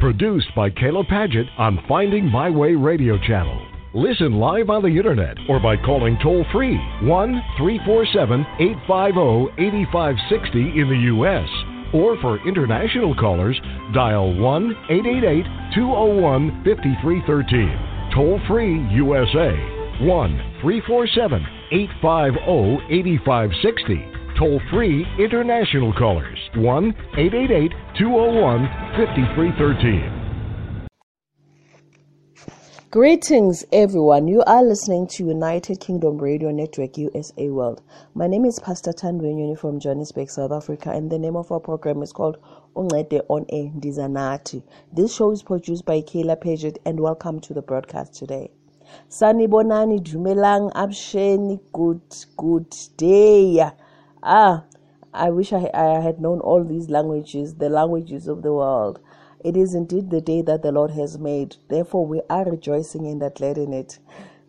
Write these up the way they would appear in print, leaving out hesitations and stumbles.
Produced by Kayla Paget on Finding My Way Radio Channel. Listen live on the internet or by calling toll-free 1-347-850-8560 in the U.S. Or for international callers, dial 1-888-201-5313. Toll-free USA, 1-347-850-8560. Toll-free international callers, 1-888-201-5313. Greetings, everyone. You are listening to United Kingdom Radio Network USA World. My name is Pastor Tandwenyoni from Johannesburg, South Africa, and the name of our program is called Ungcede on Air Ndizanathi. This show is produced by Kayla Paget, and welcome to the broadcast today. Sanibonani, Dumelang, Absheni, good day. I wish I had known all these languages, the languages of the world. It is indeed the day that the Lord has made. Therefore, we are rejoicing and glad in it.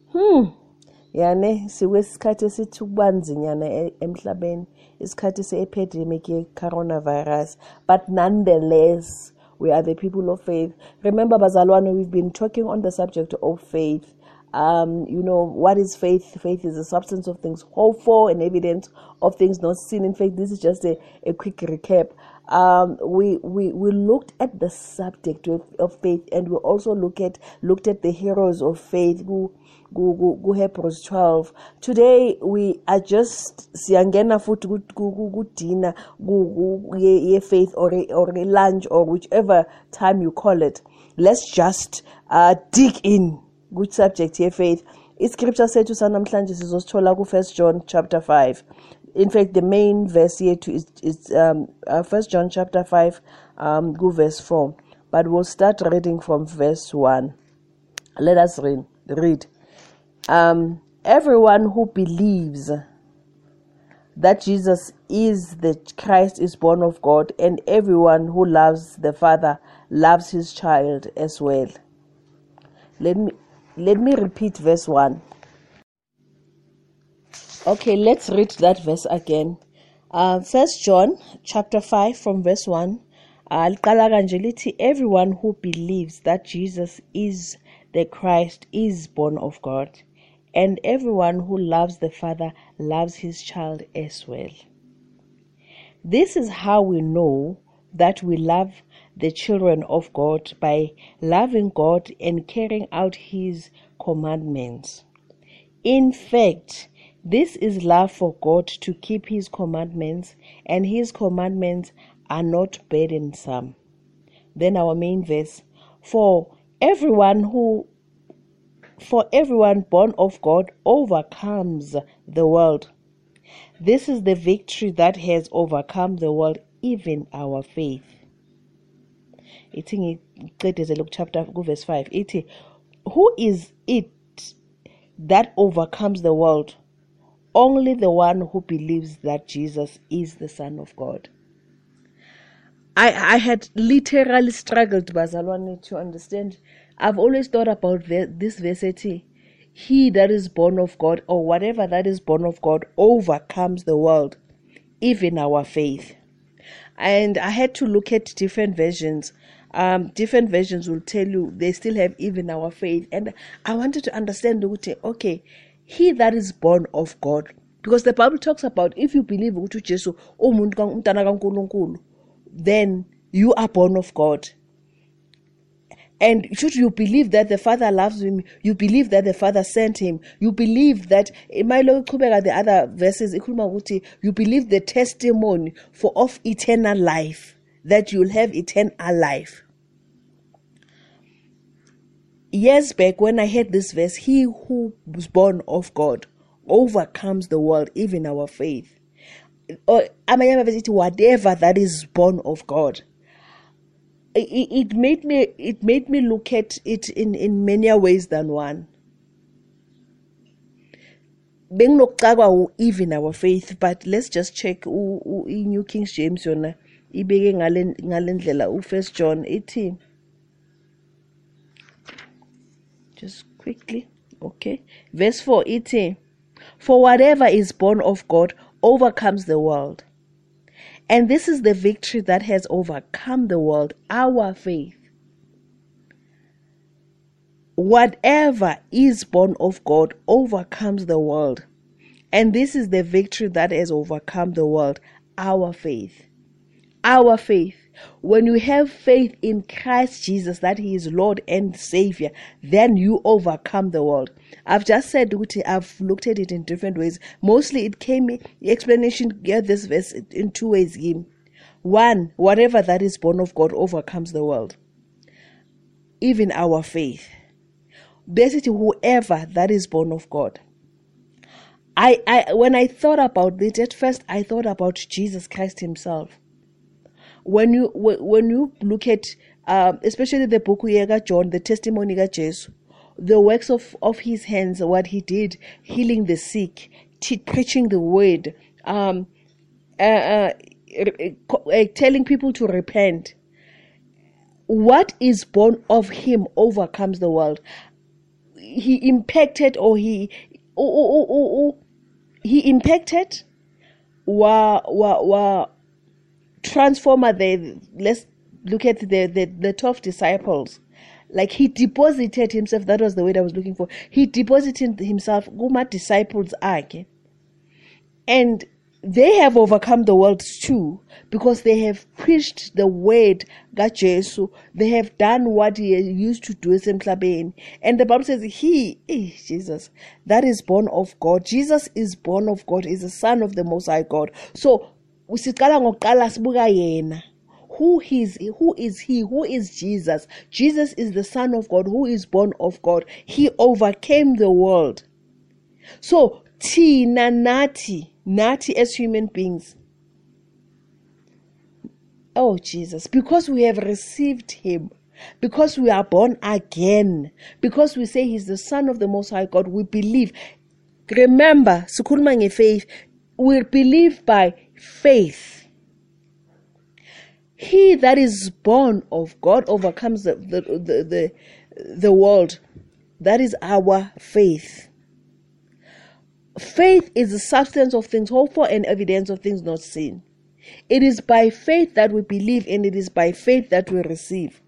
Yane siwesikhathi esithubanzinyana emhlabeni, isikhathi se-epidemic ye-coronavirus. But nonetheless, we are the people of faith. Remember, Bazalwane, we've been talking on the subject of faith. What is faith? Faith is the substance of things hoped for and evidence of things not seen. In fact, this is just a quick recap. We looked at the subject of faith, and we also looked at the heroes of faith. Go Hebrews 12. Today we are just siyangena futhi ku dinner ye faith or lunch or whichever time you call it. Let's just dig in. Good subject here, faith. Scripture said to sanamhlanje sizosithola ku 1 John chapter 5. In fact, the main verse here is 1 John chapter 5, go verse 4. But we'll start reading from verse 1. Let us read. Everyone who believes that Jesus is the Christ is born of God, and everyone who loves the Father loves his child as well. Let me repeat verse 1. Okay, let's read that verse again. 1 John chapter 5 from verse 1. Everyone who believes that Jesus is the Christ is born of God, and everyone who loves the Father loves his child as well. This is how we know that we love the children of God, by loving God and carrying out his commandments. In fact, this is love for God, to keep his commandments, and his commandments are not burdensome. Then our main verse, for everyone born of God overcomes the world. This is the victory that has overcome the world, even our faith. Luke chapter verse 5. Who is it that overcomes the world? Only the one who believes that Jesus is the Son of God. I had literally struggled, Bazalwane, to understand. I've always thought about this verse. He that is born of God, or whatever that is born of God, overcomes the world, even our faith. And I had to look at different versions. Different versions will tell you they still have even our faith. And I wanted to understand, okay, he that is born of God, because the Bible talks about if you believe then you are born of God. And should you believe that the Father loves him, you believe that the Father sent him, you believe that, the other verses, you believe the testimony of eternal life, that you'll have eternal life. Years back when I heard this verse, he who was born of God overcomes the world, even our faith. Or whatever that is born of God. It made me look at it in many ways than one. Even our faith, but let's just check New King James yona ibeke ngalendlela 1 John 18. Just quickly, okay. Verse 4, for whatever is born of God overcomes the world. And this is the victory that has overcome the world, our faith. whatever is born of God overcomes the world. And this is the victory that has overcome the world, our faith. Our faith. When you have faith in Christ Jesus, that He is Lord and Savior, then you overcome the world. I've just said, I've looked at it in different ways. Mostly it came, the explanation get this verse in two ways. One, whatever that is born of God overcomes the world. Even our faith. Basically, whoever that is born of God. When I thought about it, at first I thought about Jesus Christ Himself. When you look at especially the book of John, the testimony of Jesus, the works of His hands, what He did, healing the sick, preaching the word, telling people to repent. What is born of Him overcomes the world. He impacted, or he impacted, transformer. Let's look at the 12 disciples. Like He deposited Himself. That was the word I was looking for. He deposited Himself kuma disciples akhe, and they have overcome the world too, because they have preached the word God Jesu. They have done what He used to do emhlabeni. And the Bible says Jesus, that is born of God. Jesus is born of God, is the Son of the Most High God. So usiqala ngokuqala sibuka yena. Who is He? Who is Jesus? Jesus is the Son of God, who is born of God. He overcame the world. So Tina Nati as human beings. Oh Jesus, because we have received Him, because we are born again, because we say He's the Son of the Most High God, we believe. Remember, sikhuluma ngefaith, we believe by faith. He that is born of God overcomes the world. That is our faith. Faith is the substance of things hoped for and evidence of things not seen. It is by faith that we believe, and it is by faith that we receive.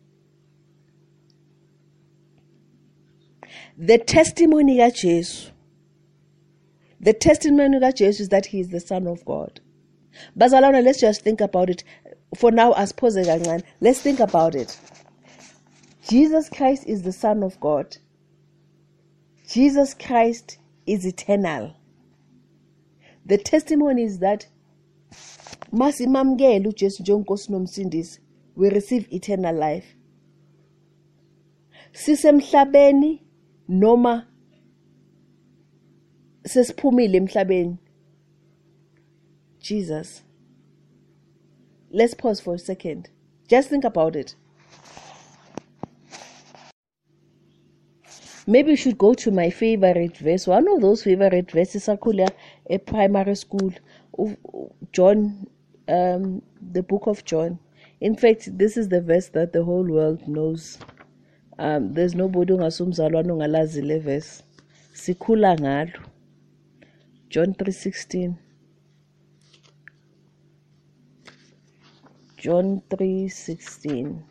The testimony of Jesus. The testimony of Jesus is that He is the Son of God. Bazalwana, let's just think about it. For now, as pause kancane, let's think about it. Jesus Christ is the Son of God. Jesus Christ is eternal. The testimony is that masimamkele uJesu njengoNkosi nomsindisi, we receive eternal life. Sisemhlabeni noma sesiphumile emhlabeni. Jesus. Let's pause for a second. Just think about it. Maybe you should go to my favorite verse. One of those favorite verses are at primary school. John, the book of John. In fact, this is the verse that the whole world knows. There's nobody ongasumzalwane ongalazi le verse. Sikhula ngalo. John 3:16. John 3:16.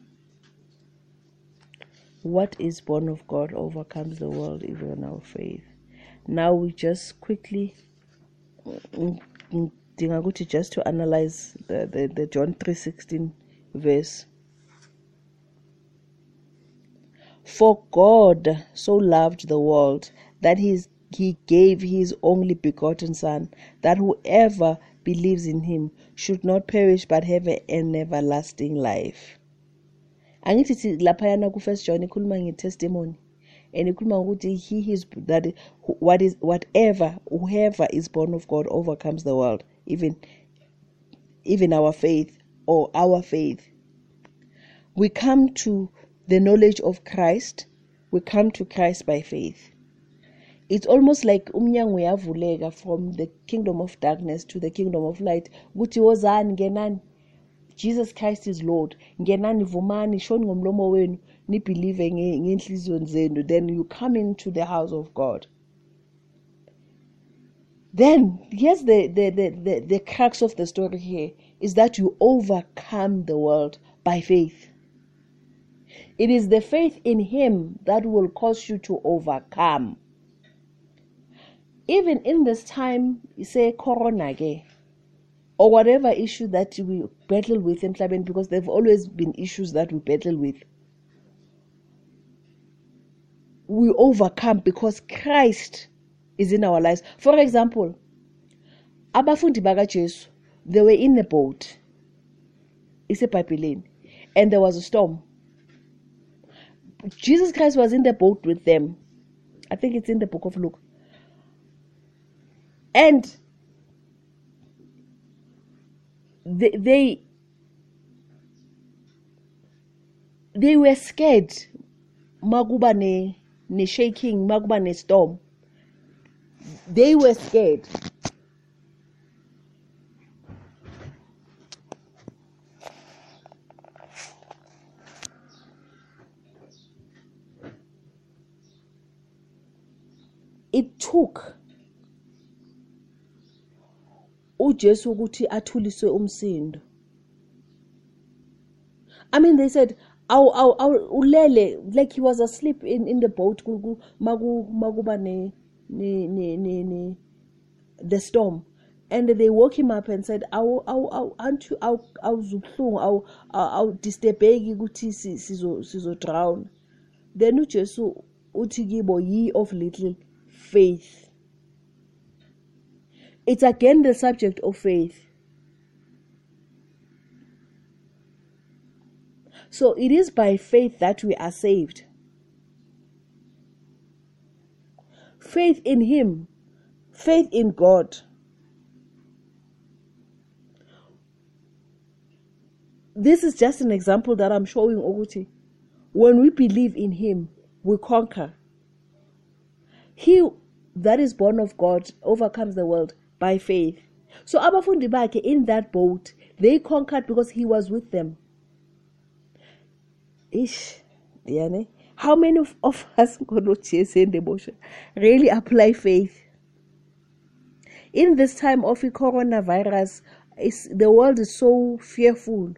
What is born of God overcomes the world, even our faith. Now we just quickly, just to analyze the John 3:16 verse. For God so loved the world that He gave His only begotten Son, that whoever believes in Him should not perish but have an everlasting life. Angithi laphayana ku 1 John ikhuluma nge-testimony, and ikhuluma ukuthi He is that whoever is born of God overcomes the world, even our faith, or our faith. We come to the knowledge of Christ. We come to Christ by faith. It's almost like umnyango uyavuleka from the kingdom of darkness to the kingdom of light. Ukuthi wozani ngenani? Jesus Christ is Lord. Ngenani vumani shoni ngomlomo wenu ni believe ngenhliziyweni zenu, then you come into the house of God. Then here's the crux of the story here is that you overcome the world by faith. It is the faith in him that will cause you to overcome. Even in this time, say corona, or whatever issue that we battle with in Emhlabeni, because there have always been issues that we battle with. We overcome because Christ is in our lives. For example, abafundi baka Jesu, they were in a boat. It's a pipeline, and there was a storm. Jesus Christ was in the boat with them. I think it's in the book of Luke. And they were scared. Makuba ne shaking, makuba ne storm. They were scared. It took uJesu ukuthi athuliswe umsindo. I mean, they said, ulele, like he was asleep in the boat, makuba the storm. And they woke him up and said, I'll disturbegi ukuthi sizo drown. Then uJesu uthi kibo, ye of little faith. It's again the subject of faith. So it is by faith that we are saved. Faith in him, faith in God. This is just an example that I'm showing ukuthi. When we believe in him, we conquer. He that is born of God overcomes the world by faith. So abafundi bakhe in that boat, they conquered because he was with them. How many of us really apply faith? In this time of the coronavirus, the world is so fearful.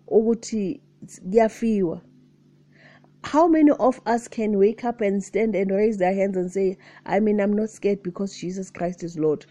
How many of us can wake up and stand and raise their hands and say, I'm not scared because Jesus Christ is Lord?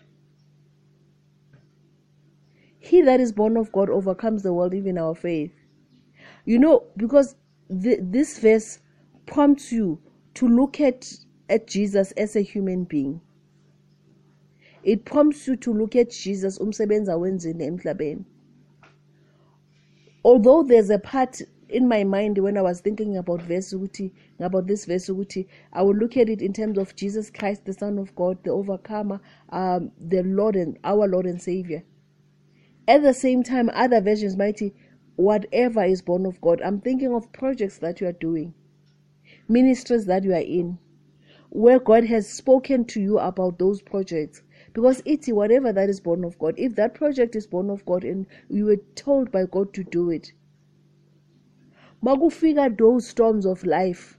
He that is born of God overcomes the world, even our faith. Because this verse prompts you to look at Jesus as a human being. It prompts you to look at Jesus, umsebenzi awenzile emhlabeni. Although there's a part in my mind when I was thinking about this verse, I will look at it in terms of Jesus Christ, the Son of God, the overcomer, the Lord and our Lord and Savior. At the same time, other versions might say, whatever is born of God. I'm thinking of projects that you are doing, ministries that you are in, where God has spoken to you about those projects. Because it's whatever that is born of God. If that project is born of God and you were told by God to do it, magufika those storms of life,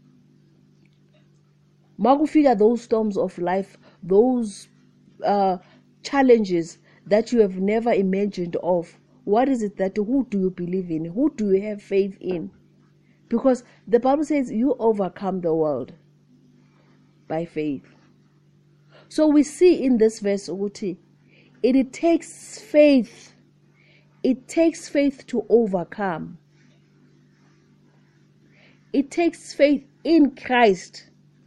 those challenges that you have never imagined of. What is it who do you believe in? Who do you have faith in? Because the Bible says you overcome the world by faith. So we see in this verse, it takes faith. It takes faith to overcome. It takes faith in Christ.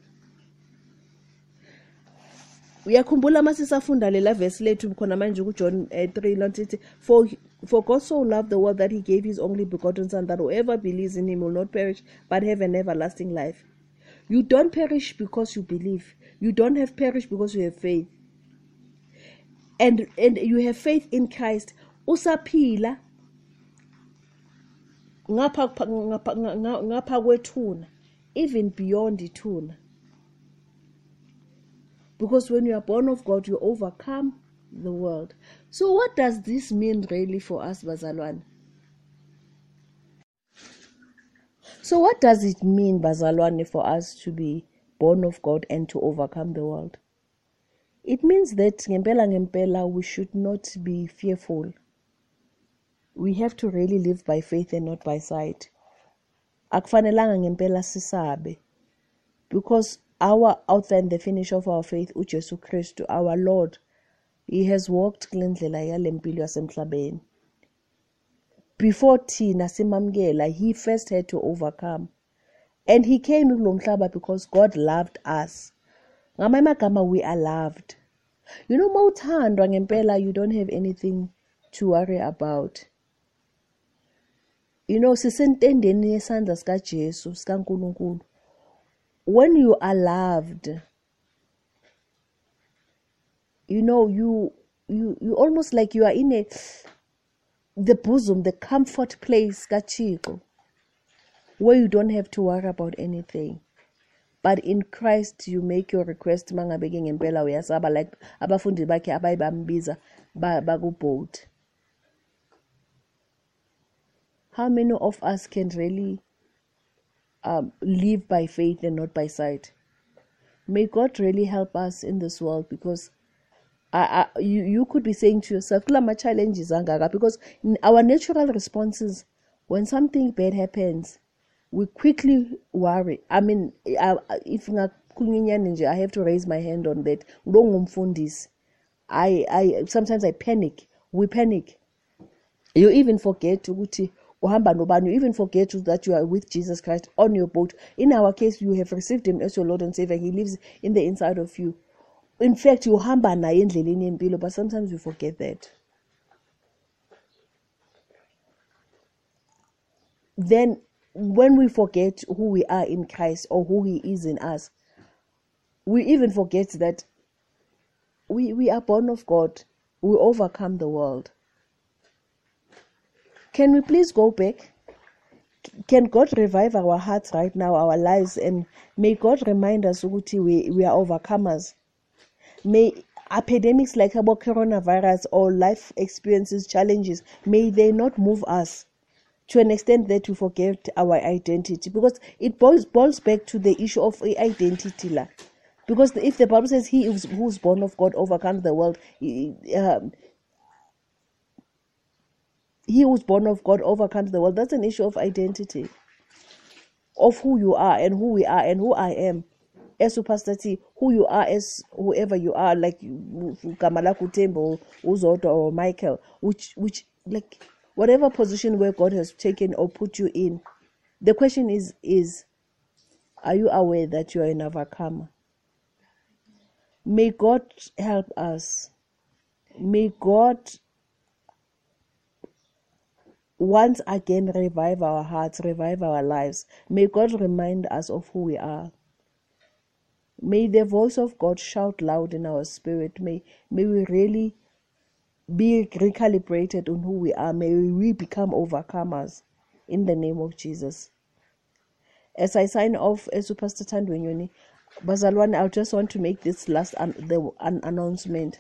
Uyakhumbula masisafunda lela verse lethu khona manje kuJohn 3 lontithi for God so loved the world that he gave his only begotten son, that whoever believes in him will not perish but have an everlasting life. You don't perish because you believe. You don't have perish because you have faith. And you have faith in Christ. Usaphila ngapha kwethuna, even beyond ithuna. Because when you are born of God, you overcome the world. So what does this mean really for us, bazalwane? So what does it mean, bazalwane, for us to be born of God and to overcome the world? It means that ngempela we should not be fearful. We have to really live by faith and not by sight. akufanelanga ngempela sisabe, because our author and the finisher of our faith, uJesu Kristu, our Lord, he has walked kule ndlela yale mpilo yasemhlabeni. Before thina simamkela, he first had to overcome, and he came kulo mhlaba because God loved us. Ngamanye amagama, we are loved. You know, mawuthandwa ngempela, you don't have anything to worry about. You know, sisentendeni yesandla sika Jesu, sika Nkulunkulu. When you are loved, you know, you almost like you are in the bosom, the comfort place kachiko, where you don't have to worry about anything. But in Christ, you make your request. Mangabe ngempela uyasaba, like abafundi bakhe abayibambiza baku-boat. How many of us can really live by faith and not by sight? May God really help us in this world, because you could be saying to yourself, "Kula challenges angaka," because our natural responses when something bad happens, we quickly worry. I mean, if I have to raise my hand on that. Sometimes I panic. We panic. You even forget you even forget that you are with Jesus Christ on your boat. In our case, you have received him as your Lord and Savior. He lives in the inside of you. In fact, you hamba naye endleleni yempilo, but sometimes we forget that. Then when we forget who we are in Christ, or who he is in us, we even forget that we are born of God. We overcome the world. Can we please go back? Can God revive our hearts right now, our lives, and may God remind us ukuthi we are overcomers. May epidemics like about coronavirus or life experiences, challenges, may they not move us to an extent that we forget our identity, because it boils back to the issue of identity. Because if the Bible says he who's born of God overcomes the world, he who's born of God overcomes the world. That's an issue of identity, of who you are and who we are and who I am. As Pastor T, who you are as whoever you are, like Kamala Kutembo, Uzoto, or Michael, which like whatever position where God has taken or put you in. The question is are you aware that you are an overcomer? May God help us. May God once again revive our hearts, revive our lives. May God remind us of who we are. May the voice of God shout loud in our spirit. May we really be recalibrated on who we are. May we become overcomers in the name of Jesus. As I sign off, as Pastor Tandwenyoni, Bazalwane, I just want to make this last announcement.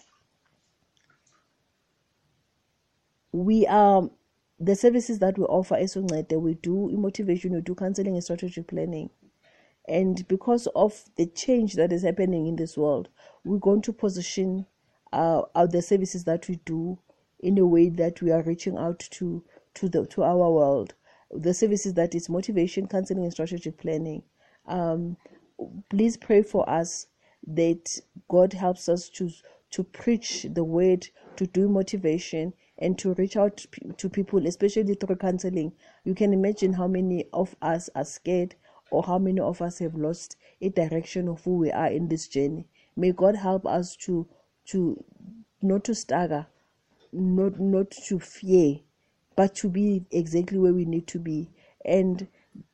We are the services that we offer as Uncede, we do motivation, we do counseling and strategic planning. And because of the change that is happening in this world, we're going to position the services that we do in a way that we are reaching out to our world. The services that is motivation, counseling, and strategic planning. Please pray for us that God helps us to preach the word, to do motivation, and to reach out to people, especially through counseling. You can imagine how many of us are scared, or how many of us have lost a direction of who we are in this journey. May God help us to not to stagger, not to fear, but to be exactly where we need to be. And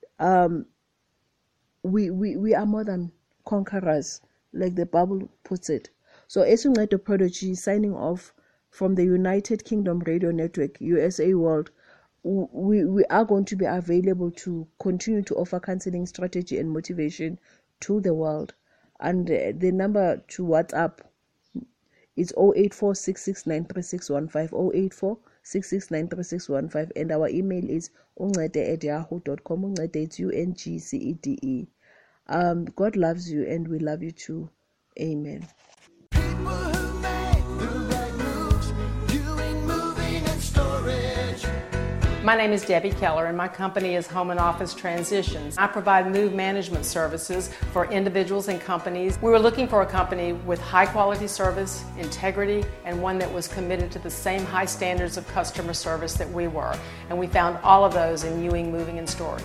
we are more than conquerors, like the Bible puts it. So as Uncede Prodigy signing off from the United Kingdom Radio Network, USA World, we are going to be available to continue to offer counseling, strategy, and motivation to the world. And the number to WhatsApp is 084-669-3615, 084-669-3615, and our email is uncede@yahoo.com. Uncede, it's UNGCEDE. God loves you, and we love you too. Amen. My name is Debbie Keller, and my company is Home and Office Transitions. I provide move management services for individuals and companies. We were looking for a company with high quality service, integrity, and one that was committed to the same high standards of customer service that we were. And we found all of those in Ewing Moving and Storage.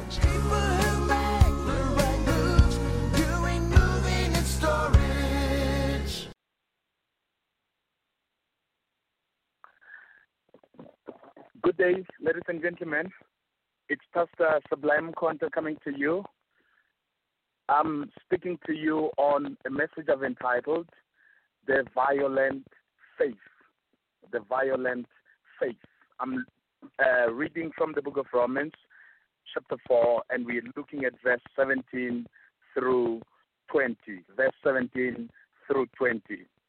Good day, ladies and gentlemen. It's Pastor Sublime Conta coming to you. I'm speaking to you on a message I've entitled, The Violent Faith. The Violent Faith. I'm reading from the book of Romans, chapter 4, and we're looking at verse 17 through 20. Verse 17 through 20.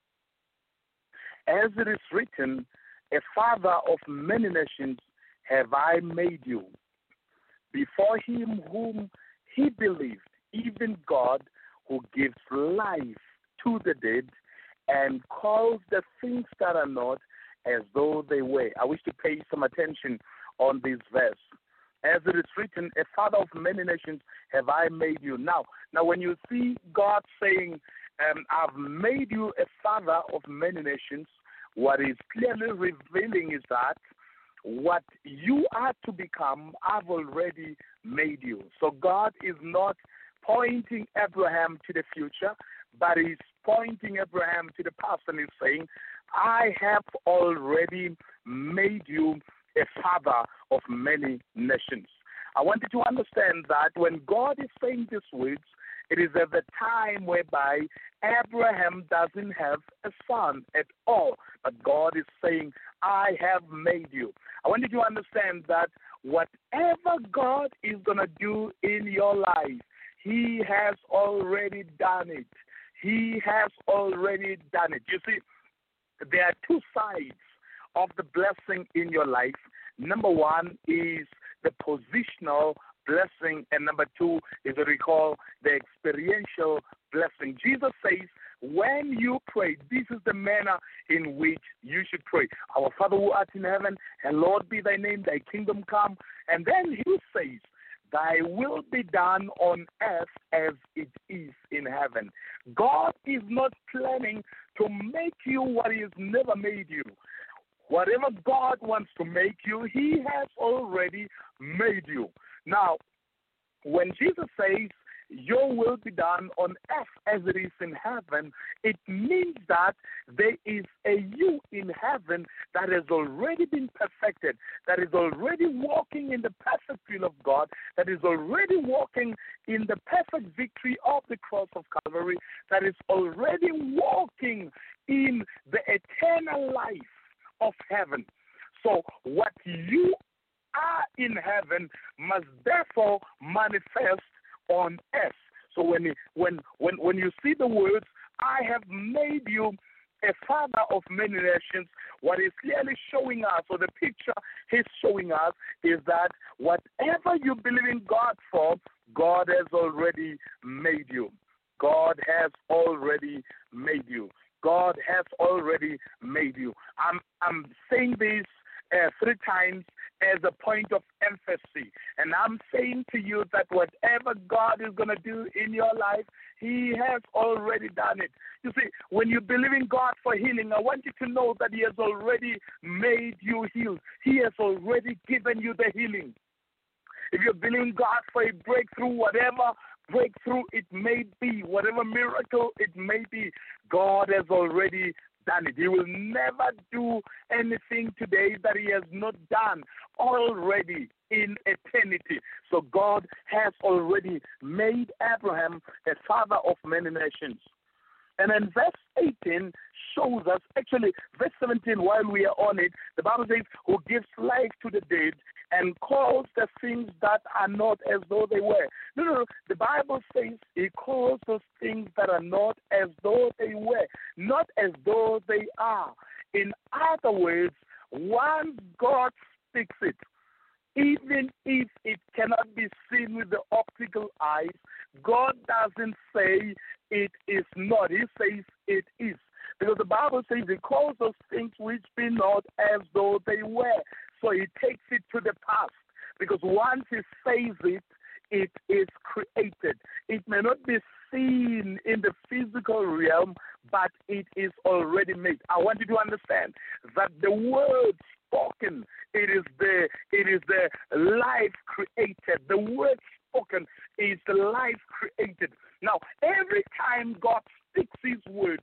As it is written, a father of many nations have I made you. Before him whom he believed, even God, who gives life to the dead and calls the things that are not as though they were. I wish to pay some attention on this verse. As it is written, a father of many nations have I made you. Now when you see God saying, I've made you a father of many nations, what is clearly revealing is that what you are to become, I've already made you. So God is not pointing Abraham to the future, but he's pointing Abraham to the past, and he's saying, I have already made you a father of many nations. I want you to understand that when God is saying these words, it is at the time whereby Abraham doesn't have a son at all. But God is saying, I have made you. I want you to understand that whatever God is going to do in your life, he has already done it. He has already done it. You see, there are two sides of the blessing in your life. Number one is the positional blessing, and number two is what we call the experiential blessing. Jesus says, when you pray, this is the manner in which you should pray. Our Father who art in heaven, hallowed be thy name, thy kingdom come. And then he says, thy will be done on earth as it is in heaven. God is not planning to make you what he has never made you. Whatever God wants to make you, he has already made you. Now, when Jesus says, your will be done on earth as it is in heaven, it means that there is a you in heaven that has already been perfected, that is already walking in the perfect will of God, that is already walking in the perfect victory of the cross of Calvary, that is already walking in the eternal life of heaven. So what you are in heaven must therefore manifest on earth. So when you see the words, I have made you a father of many nations, what is clearly showing us, or the picture he's showing us, is that whatever you believe in God for, God has already made you. God has already made you. God has already made you. I'm saying this 3 times as a point of emphasis. And I'm saying to you that whatever God is going to do in your life, he has already done it. You see, when you believe in God for healing, I want you to know that he has already made you healed. He has already given you the healing. If you believe in God for a breakthrough, whatever breakthrough it may be, whatever miracle it may be, God has already done it. He will never do anything today that he has not done already in eternity. So God has already made Abraham a father of many nations. And then verse 18 shows us, actually, verse 17, while we are on it, the Bible says, who gives life to the dead and calls the things that are not as though they were. No. The Bible says he calls those things that are not as though they were, not as though they are. In other words, once God speaks it, even if it cannot be seen with the optical eyes, God doesn't say it is not. He says it is. Because the Bible says he calls those things which be not as though they were. So he takes it to the past. Because once he says it, it is created. It may not be seen in the physical realm, but it is already made. I want you to understand that the word spoken, it is the life created. The word spoken is the life created. Now, every time God speaks his word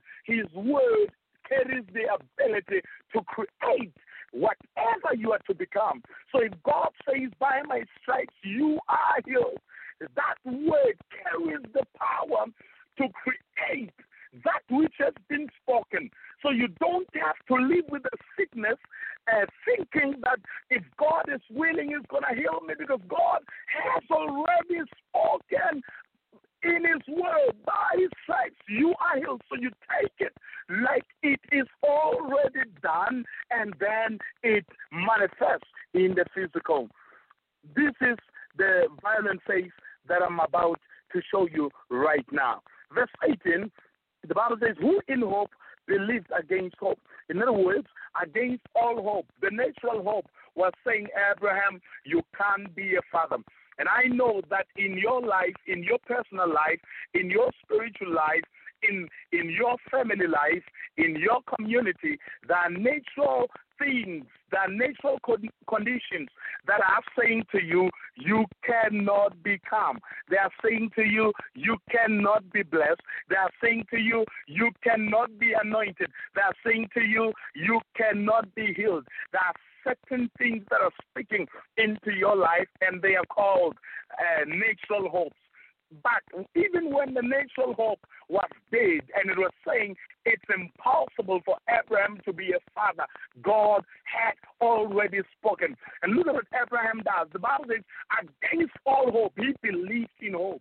carries the ability to create whatever you are to become. So if God says, by my stripes you are healed, that word carries the power to create that which has been spoken. So you don't have to live with the sickness thinking that if God is willing, he's going to heal me, because God has already spoken in his word. By his stripes you are healed. So you take it like it is already done, and then it manifests in the physical. This is the violent faith that I'm about to show you right now. Verse 18, the Bible says, who in hope believed against hope. In other words, against all hope. The natural hope was saying, Abraham, you can't be a father. And I know that in your life, in your personal life, in your spiritual life, in your family life, in your community, there are natural things, there are natural conditions that are saying to you, you cannot become. They are saying to you, you cannot be blessed. They are saying to you, you cannot be anointed. They are saying to you, you cannot be healed. There are certain things that are speaking into your life, and they are called natural hopes. But even when the natural hope was dead and it was saying it's impossible for Abraham to be a father, God had already spoken. And look at what Abraham does. The Bible says, against all hope, he believed in hope.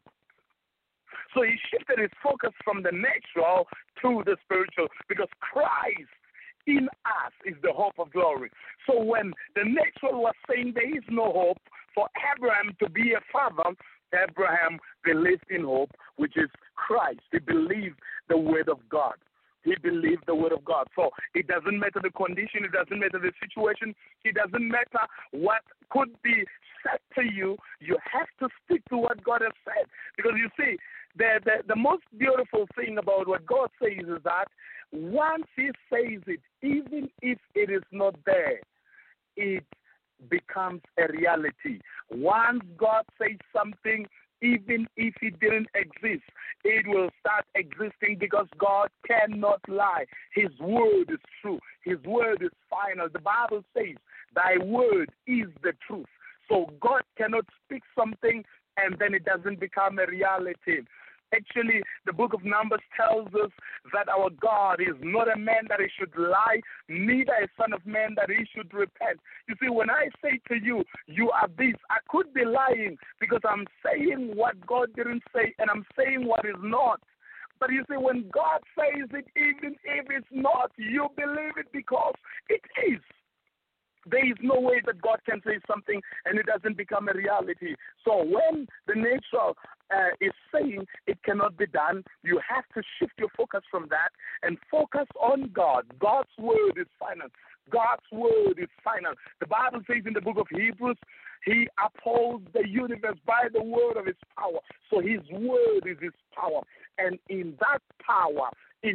So he shifted his focus from the natural to the spiritual, because Christ in us is the hope of glory. So when the natural was saying there is no hope for Abraham to be a father, Abraham believed in hope, which is Christ. He believed the word of God. He believed the word of God. So it doesn't matter the condition, it doesn't matter the situation, it doesn't matter what could be said to you. You have to stick to what God has said. Because you see, the most beautiful thing about what God says is that once he says it, even if it is not there, it becomes a reality. Once God says something, even if it didn't exist, it will start existing, because God cannot lie. His word is true. His word is final. The Bible says, thy word is the truth. So God cannot speak something and then it doesn't become a reality. Actually, the book of Numbers tells us that our God is not a man that he should lie, neither a son of man that he should repent. You see, when I say to you, you are this, I could be lying because I'm saying what God didn't say and I'm saying what is not. But you see, when God says it, even if it's not, you believe it because it is. There is no way that God can say something and it doesn't become a reality. So when the natural is saying it cannot be done, you have to shift your focus from that and focus on God. God's word is final. God's word is final. The Bible says in the book of Hebrews, he upholds the universe by the word of his power. So his word is his power. And in that power,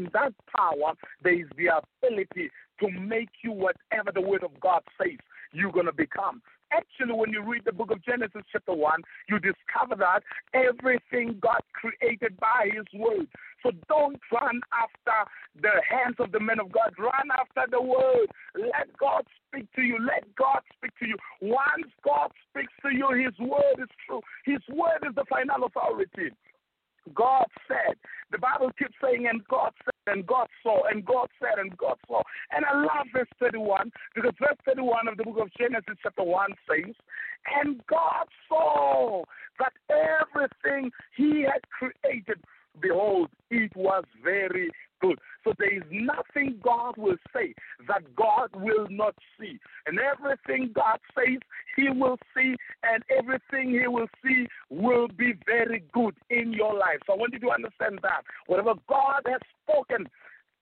there is the ability to make you whatever the word of God says you're going to become. Actually, when you read the book of Genesis chapter 1, you discover that everything God created by his word. So don't run after the hands of the men of God. Run after the word. Let God speak to you. Let God speak to you. Once God speaks to you, his word is true. His word is the final authority. God said. The Bible keeps saying, and God said, and God saw, and God said, and God saw. And I love verse 31, because verse 31 of the book of Genesis chapter 1 says, and God saw that everything he had created, behold, it was very good. So there is nothing God will say that God will not see. And everything God says, he will see, and everything he will see will be very good in your life. So I want you to understand that. Whatever God has spoken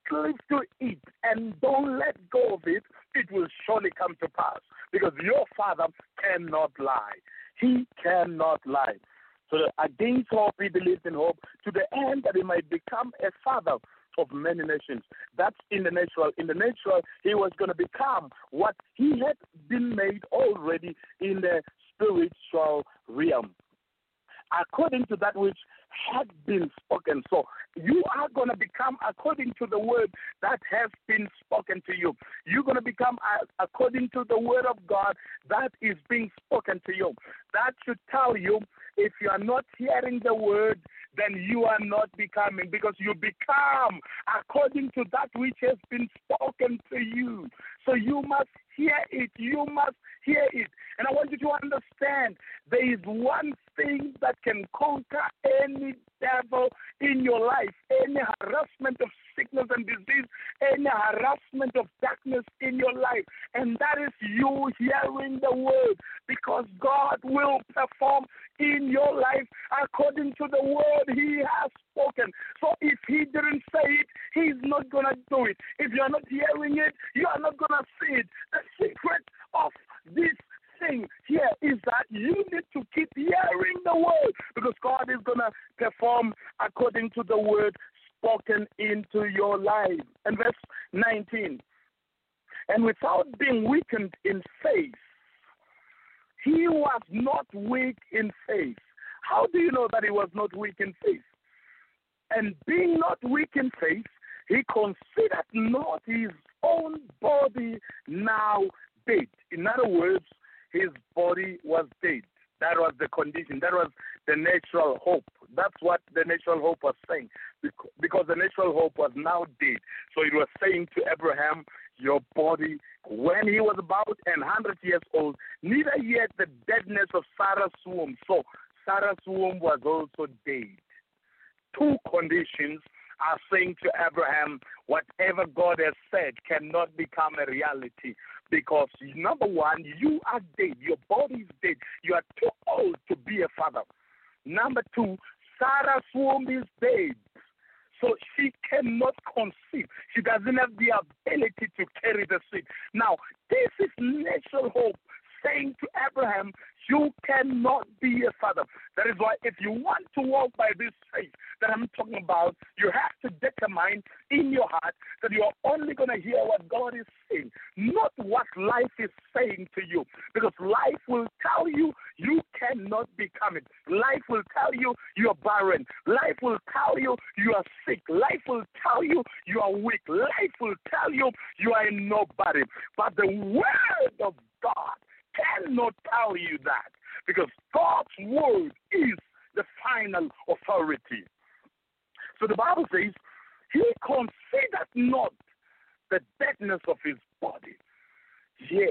cleave to it and don't let go of it, it will surely come to pass. Because your Father cannot lie. He cannot lie. So against hope, he believed in hope to the end that he might become a father of many nations. That's in the natural. In the natural, he was going to become what he had been made already in the spiritual realm, according to that which had been spoken. So you are going to become according to the word that has been spoken to you. You're going to become according to the word of God that is being spoken to you. That should tell you, if you are not hearing the word, then you are not becoming, because you become according to that which has been spoken to you. So you must hear it. You must hear it. And I want you to understand, there is one thing that can conquer any devil in your life, any harassment of sickness and disease, any harassment of darkness in your life, and that is you hearing the word, because God will perform in your life according to the word he has spoken. So if he didn't say it, he's not going to do it. If you're not hearing it, you are not going to see it. The secret of this thing here is that you need to keep hearing the word, because God is going to perform according to the word spoken into your life. And verse 19, and without being weakened in faith, he was not weak in faith. How do you know that he was not weak in faith? And being not weak in faith, he considered not his own body now dead. In other words, his body was dead. That was the condition. That was the natural hope. That's what the natural hope was saying, because the natural hope was now dead. So it was saying to Abraham, your body, when he was about 100 years old, neither yet the deadness of Sarah's womb. So Sarah's womb was also dead. Two conditions are saying to Abraham, whatever God has said cannot become a reality, because number one, you are dead. Your body is dead. You are too old to be a father. Number two, Sarah's womb is dead. So she cannot conceive. She doesn't have the ability to carry the seed. Now, this is natural hope saying to Abraham, you cannot be a father. That is why if you want to walk by this faith that I'm talking about, you have to determine in your heart that you are only going to hear what God is saying, not what life is saying to you. Because life will tell you you cannot become it. Life will tell you you are barren. Life will tell you you are sick. Life will tell you you are weak. Life will tell you you are a nobody. But the word of God cannot tell you that, because God's word is the final authority. So the Bible says, he considered not the deadness of his body. Yes,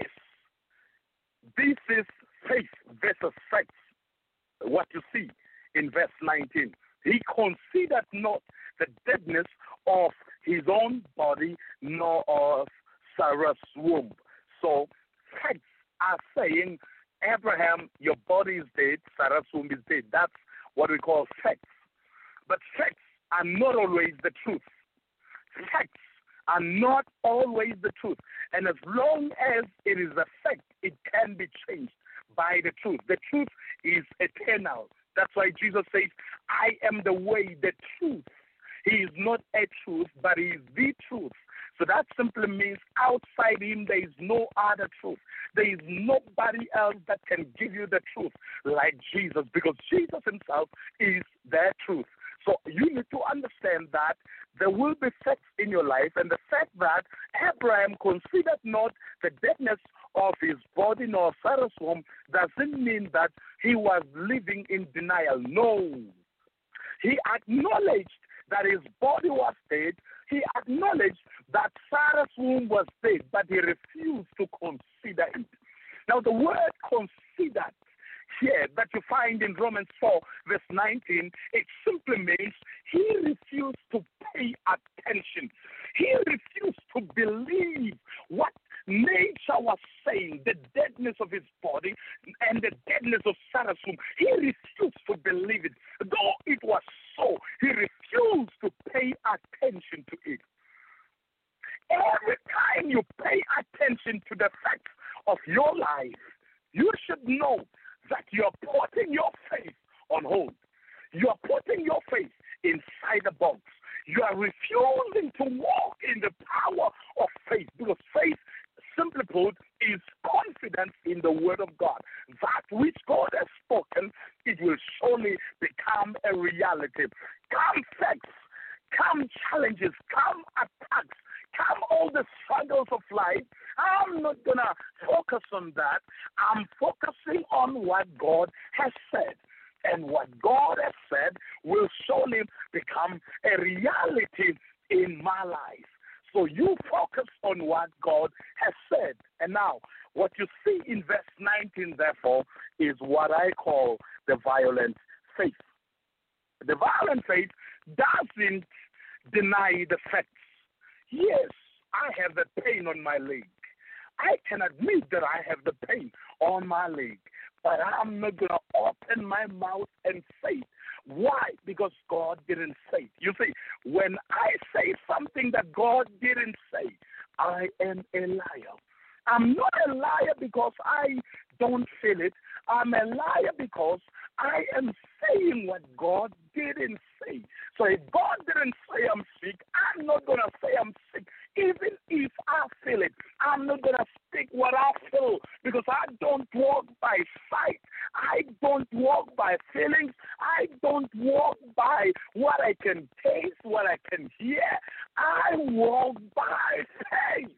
this is faith versus faith, what you see in verse 19. He considered not the deadness of his own body, nor of Sarah's womb. So facts are saying, Abraham, your body is dead, Sarah's womb is dead. That's what we call facts. But facts are not always the truth. Facts are not always the truth. And as long as it is a fact, it can be changed by the truth. The truth is eternal. That's why Jesus says, I am the way, the truth. He is not a truth, but he is the truth. So that simply means outside him there is no other truth. There is nobody else that can give you the truth like Jesus, because Jesus himself is the truth. So you need to understand that there will be facts in your life, and the fact that Abraham considered not the deadness of his body nor Sarah's womb doesn't mean that he was living in denial. No. He acknowledged that his body was dead. He acknowledged that Sarah's womb was dead, but he refused to consider it. Now, the word considered here that you find in Romans 4, verse 19, it simply means he refused to pay attention. He refused to believe what nature was saying, the deadness of his body and the deadness of Sarah's womb. He refused to believe it. Though it was so, he refused to pay attention to it. become a reality. Come facts, come challenges, come attacks, come all the struggles of life. I'm not going to focus on that. I'm focusing on what God has said. And what God has said will surely become a reality in my life. So you focus on what God has said. And now, what you see in verse 19, therefore, is what I call the violent faith. The violent faith doesn't deny the facts. Yes, I have the pain on my leg. I can admit that I have the pain on my leg, but I'm not going to open my mouth and say it. Why? Because God didn't say it. You see, when I say something that God didn't say, I am a liar. I'm not a liar because I don't feel it. I'm a liar because I am saying what God didn't say. So if God didn't say I'm sick, I'm not going to say I'm sick. Even if I feel it, I'm not going to speak what I feel because I don't walk by sight. I don't walk by feelings. I don't walk by what I can taste, what I can hear. I walk by faith.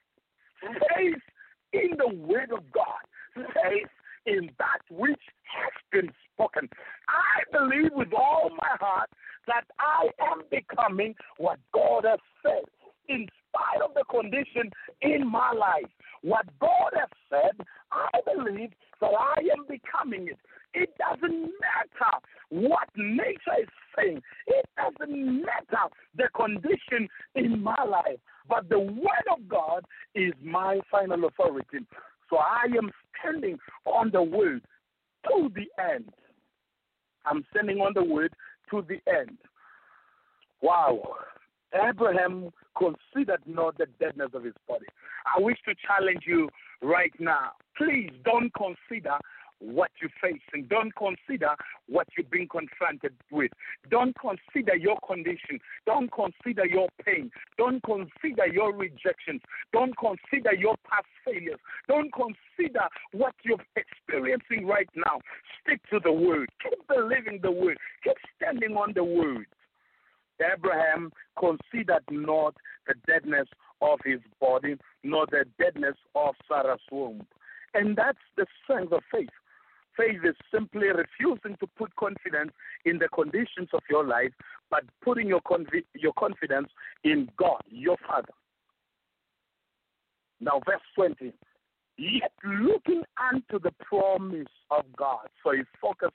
Faith in the word of God. Faith in that which has been spoken. I believe with all my heart that I am becoming what God has said. In spite of the condition in my life, what God has said, I believe that I am becoming it. It doesn't matter what nature is saying. It doesn't matter the condition in my life. But the word of God is my final authority. So I am standing on the word to the end. I'm standing on the word to the end. Wow. Abraham considered not the deadness of his body. I wish to challenge you right now. Please don't consider what you're facing. Don't consider what you're being confronted with. Don't consider your condition. Don't consider your pain. Don't consider your rejections. Don't consider your past failures. Don't consider what you're experiencing right now. Stick to the word. Keep believing the word. Keep standing on the word. Abraham considered not the deadness of his body, nor the deadness of Sarah's womb. And that's the strength of faith. Faith is simply refusing to put confidence in the conditions of your life, but putting your confidence in God, your Father. Now, verse 20. Yet looking unto the promise of God. So his focus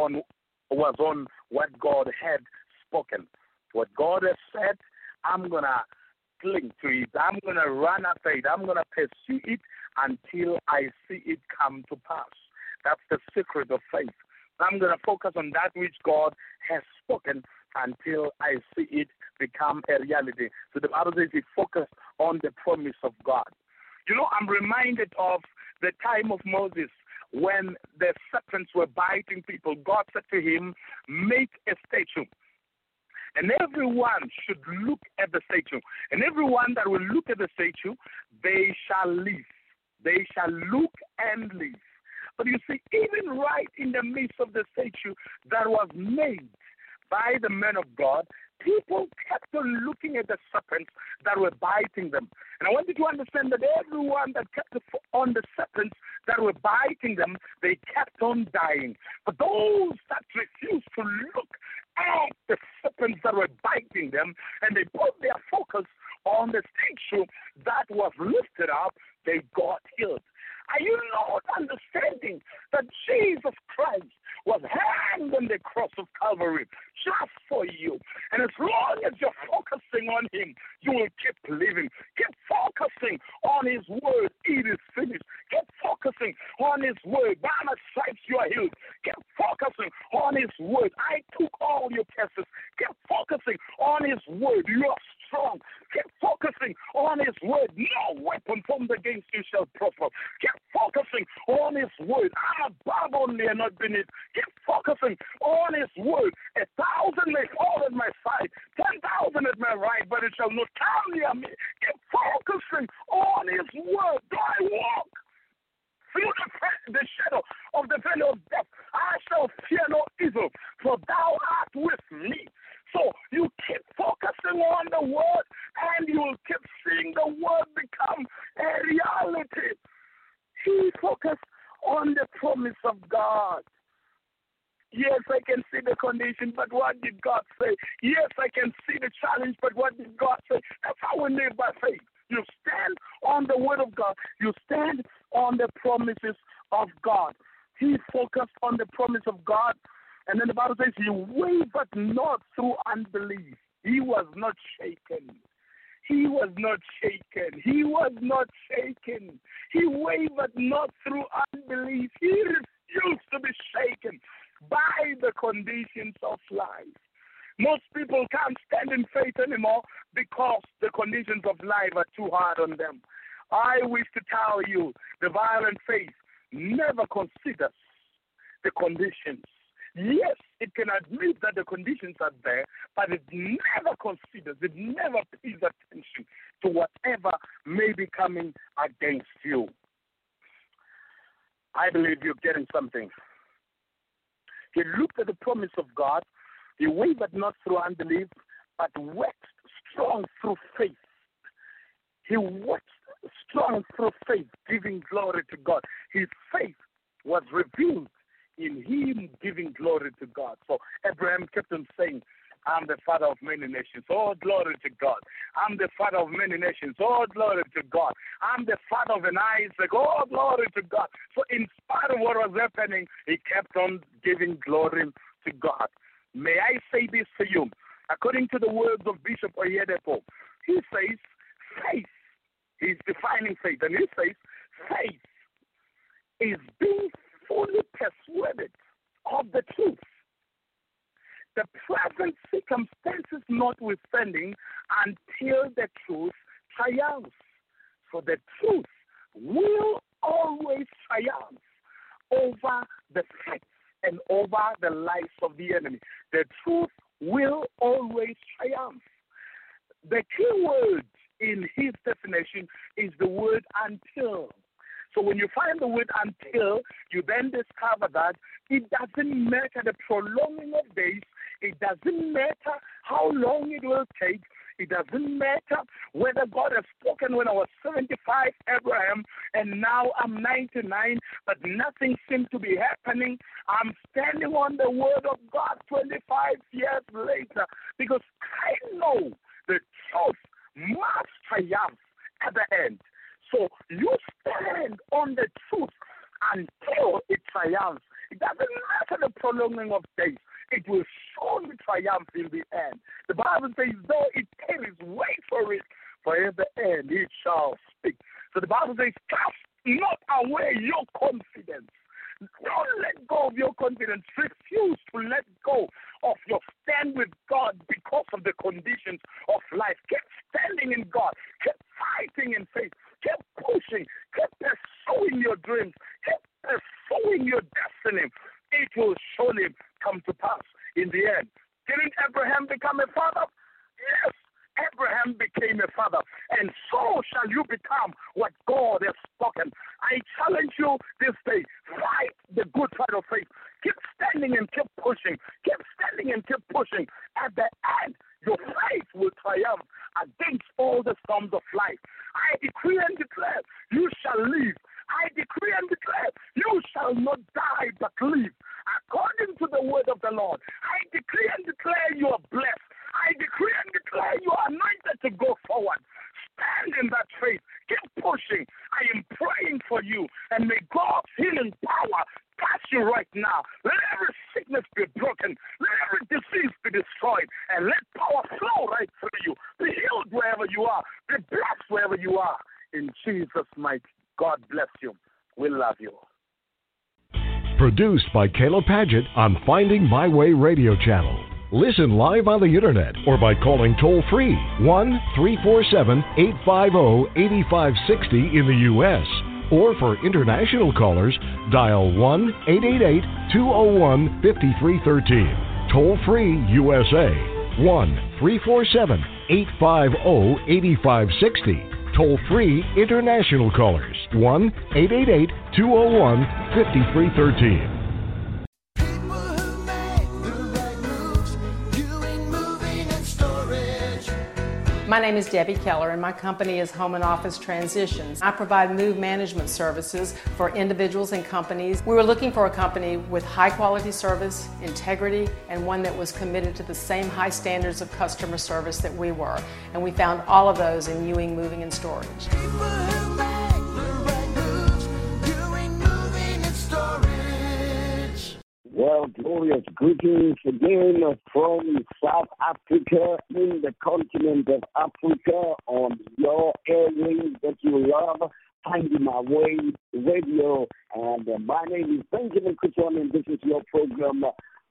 was on what God had spoken. What God has said, I'm going to cling to it. I'm going to run after it. I'm going to pursue it until I see it come to pass. That's the secret of faith. I'm going to focus on that which God has spoken until I see it become a reality. So the Bible says he focused on the promise of God. You know, I'm reminded of the time of Moses when the serpents were biting people. God said to him, make a statue. And everyone should look at the statue. And everyone that will look at the statue, they shall live. They shall look and live. But you see, even right in the midst of the statue that was made by the men of God, people kept on looking at the serpents that were biting them. And I want you to understand that everyone that kept on the serpents that were biting them, they kept on dying. But those that refused to look at the serpents that were biting them, and they put their focus on the statue that was lifted up, they got healed. Are you not understanding that Jesus Christ was hanged on the cross of Calvary just for you? And as long as you're focusing on him, you will keep living. Keep focusing on his word. It is finished. Keep focusing on his word. By my stripes you are healed. Keep focusing on his word. I took all your tests. Keep focusing on his word. You are strong. Keep focusing on his word. No weapon formed against you shall prosper. Keep focusing on his word. I'm above only and not beneath. Keep focusing on his word. 1,000 may fall at my side, 10,000 at my right, but it shall not come near me. Keep focusing on his word. Do I walk through the shadow of the valley of death? I shall fear no evil, for condition, but what did God say? Yes, I can see the challenge, but what did God say? That's how we live by faith. You stand on the word of God. You stand on the promises of God. He focused on the promise of God. And then the Bible says, he wavered not through unbelief. He was not shaken. He was not shaken. He was not shaken. He wavered not through unbelief. He refused to be shaken by the conditions of life. Most people can't stand in faith anymore because the conditions of life are too hard on them. I wish to tell you, the violent faith never considers the conditions. Yes, it can admit that the conditions are there, but it never considers, it never pays attention to whatever may be coming against you. I believe you're getting something. He looked at the promise of God. He wavered not through unbelief, but waxed strong through faith. He waxed strong through faith, giving glory to God. His faith was revealed in him giving glory to God. So Abraham kept on saying, I'm the father of many nations. Oh, glory to God. I'm the father of many nations. Oh, glory to God. I'm the father of an Isaac. Oh, glory to God. So in spite of what was happening, he kept on giving glory to God. May I say this to you? According to the words of Bishop Oyedepo, he says faith. He's defining faith. And he says faith is being fully persuaded of the truth. The present circumstances notwithstanding until the truth triumphs. So the truth will always triumph over the facts and over the lies of the enemy. The truth will always triumph. The key word in his definition is the word until. So when you find the word until, you then discover that it doesn't matter the prolonging of days. It doesn't matter how long it will take. It doesn't matter whether God has spoken when I was 75, Abraham, and now I'm 99, but nothing seems to be happening. I'm standing on the word of God 25 years later because I know the truth must triumph at the end. So you stand on the truth until it triumphs. It doesn't matter the prolonging of days. It will surely triumph in the end. The Bible says, though it tarries, wait for it, for at the end it shall speak. So the Bible says, cast not away your confidence. Don't let go of your confidence. Refuse to let go of your stand with God because of the conditions of life. Keep standing in God. Keep fighting in faith. Keep pushing. Keep pursuing your dreams. Keep pursuing your destiny. It will surely come to pass in the end. Didn't Abraham become a father? Yes, Abraham became a father. And so shall you become what God has spoken. I challenge you this day. Fight the good fight of faith. Keep standing and keep pushing. Keep standing and keep pushing. At the end, your faith will triumph against all the storms of life. I decree and declare, you shall live. I decree and declare, you shall not die but live. According to the word of the Lord, I decree and declare you are blessed. I decree and declare you are anointed to go forward. Stand in that faith. Keep pushing. I am praying for you. And may God's healing power touch you right now. Let every sickness be broken. Let every disease be destroyed. And let power flow right through you. Be healed wherever you are. Be blessed wherever you are. In Jesus' mighty God bless you. We love you. Produced by Caleb Paget on Finding My Way radio channel. Listen live on the internet or by calling toll-free 1-347-850-8560 in the U.S. Or for international callers, dial 1-888-201-5313. Toll-free USA 1-347-850-8560. Toll-free international callers 1-888-201-5313. My name is Debbie Keller, and my company is Home and Office Transitions. I provide move management services for individuals and companies. We were looking for a company with high quality service, integrity, and one that was committed to the same high standards of customer service that we were. And we found all of those in Ewing Moving and Storage. Well, glorious greetings again from South Africa, in the continent of Africa, on your airwaves that you love, Finding My Way Radio. And my name is Benjamin Kuchon, and this is your program,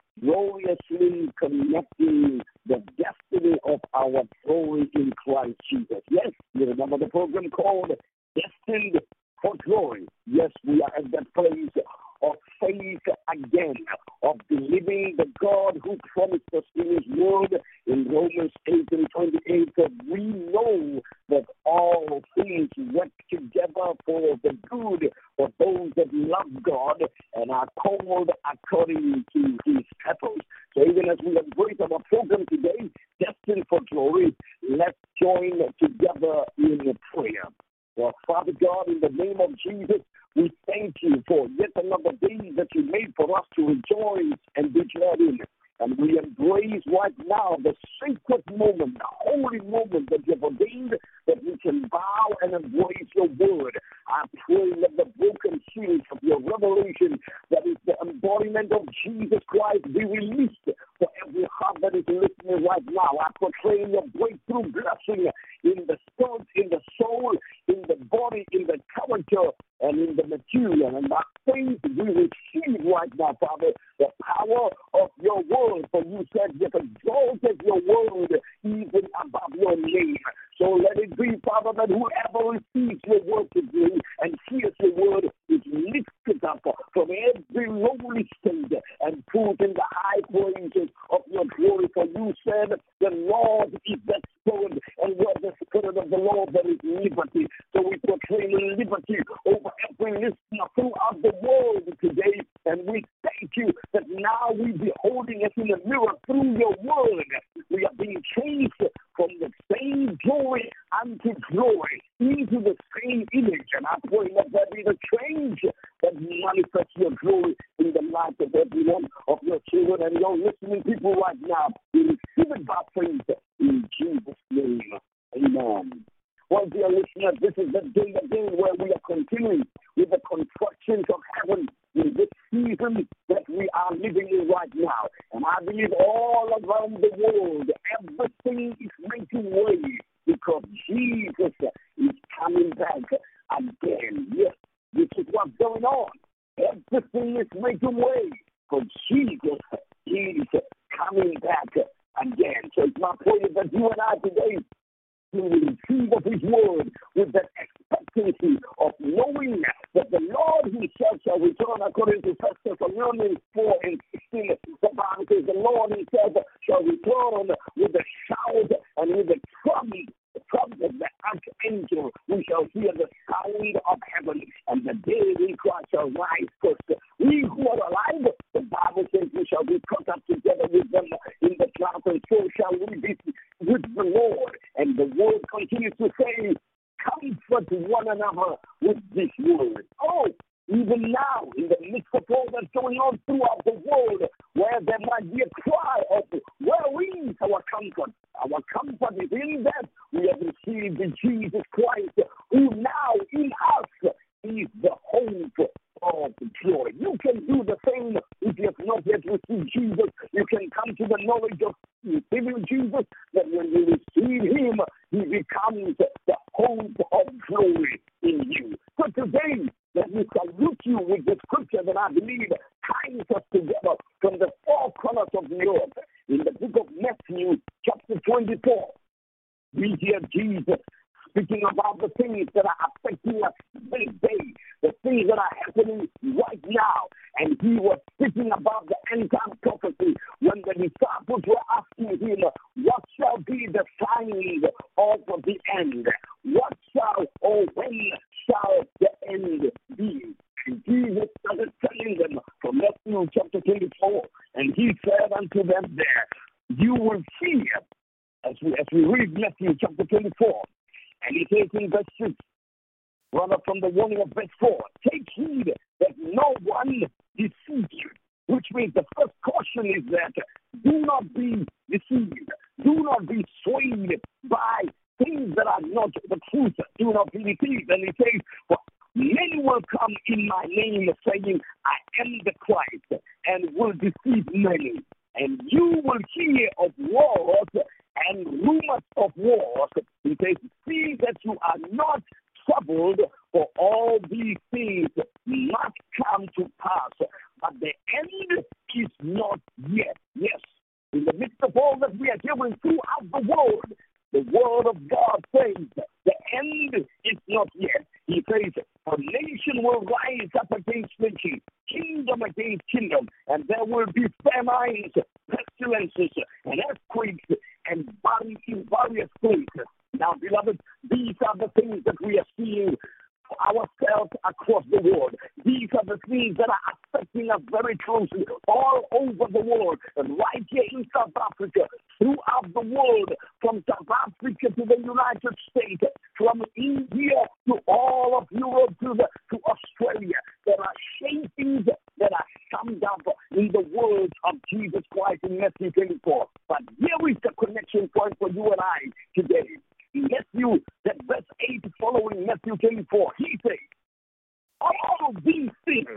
Gloriously Connecting the Destiny of Our Glory in Christ Jesus. Yes, you remember the program called Destined for Glory. Yes, we are at that place of faith again, of believing the God who promised us in His Word in Romans 8:28, that we know that all things work together for the good of those that love God and are called according to His purpose. So even as we embrace our program today, Destined for Glory, let's join together in prayer. Well, Father God, in the name of Jesus, we thank you for yet another day that you made for us to rejoice and be glad in. And we embrace right now the sacred moment, the holy moment that you have ordained, that we can bow and embrace your word. I pray that the broken seals of your revelation, that is the embodiment of Jesus Christ, be released for every heart that is listening right now. I proclaim your breakthrough blessing in the spirit, in the soul, in the body, in the character, and in the material. And by faith we receive right now, Father, the power of your word. For you said you exalted your word even above your name. So let it be, Father, that whoever receives your word today and hears your word is lifted up from every lowly state and put in the high praises of your glory. For you said the Lord is that Spirit, and where the Spirit of the Lord there is liberty. So we proclaim liberty over every listener throughout the world today, and we thank you that now we beholding us in the mirror through your word. We are being changed from the same glory unto glory into the same image. And I pray that there be the change that manifests your glory in the life of every one of your children and your listening people right now. We receive it by faith in Jesus' name. Amen. Well, dear listeners, this is the day again where we are continuing with the constructions of heaven in this season that we are living in right now. And I believe all around the world, everything is making way because Jesus is coming back again. Yes, this is what's going on. Everything is making way for Jesus is coming back again. So it's my prayer that you and I today will receive of his word with that expectancy of knowing that the Lord himself shall return, according to 1 Thessalonians 4:16. The Bible says the Lord himself shall return with a shout and with a trumpet, the archangel. We shall hear the sound of heaven, and the dead in Christ shall rise first. We who are alive, the Bible says we shall be caught up together with them in the clouds, and so shall we be with the Lord. And the word continues to say, comfort one another with this word. Oh, even now, in the midst of all that's going on throughout the world, where there might be a cry of, where is our comfort? Our comfort is in that we have received Jesus Christ, who now in us is the hope of joy. You can do the same if you have not yet received Jesus. You can come to the knowledge of receiving Jesus, that when you receive him, he becomes the hope of glory in you. So today, let me salute you with the scripture that I believe ties us together from the four corners of the earth. In the book of Matthew, chapter 24, we hear Jesus speaking about the things that are affecting us this day, the things that are happening right now. And he was speaking about the end-time prophecy when the disciples were asking him, what shall be the sign of the end? What shall or when shall the end be? And Jesus started telling them from Matthew chapter 24, and he said unto them there, you will see as we read Matthew chapter 24, and he says in verse 6, rather from the warning of verse 4, take heed that no one deceive you, which means the first caution is that do not be deceived. Do not be swayed by things that are not the truth. Do not be deceived. And he says, for many will come in my name saying, I am the Christ, and will deceive many. And you will hear of wars and rumors of wars. He says, see that you are not troubled, for all these things must come to pass. But the end is not yet. Yes, in the midst of all that we are hearing throughout the world, the word of God says the end is not yet. He says, a nation will rise up against nation, kingdom against kingdom, and there will be famines, pestilences, and earthquakes, and in various places. Now, beloved, these are the things that we are seeing ourselves across the world. These are the things that are affecting us very closely all over the world, and right here in South Africa, throughout the world, from South Africa to the United States, from India to all of Europe to Australia. There are shapings that are summed up in the words of Jesus Christ in Matthew 24. But here is the connection point for you and I today. Matthew, that verse 8 following Matthew 24, he says, all of these things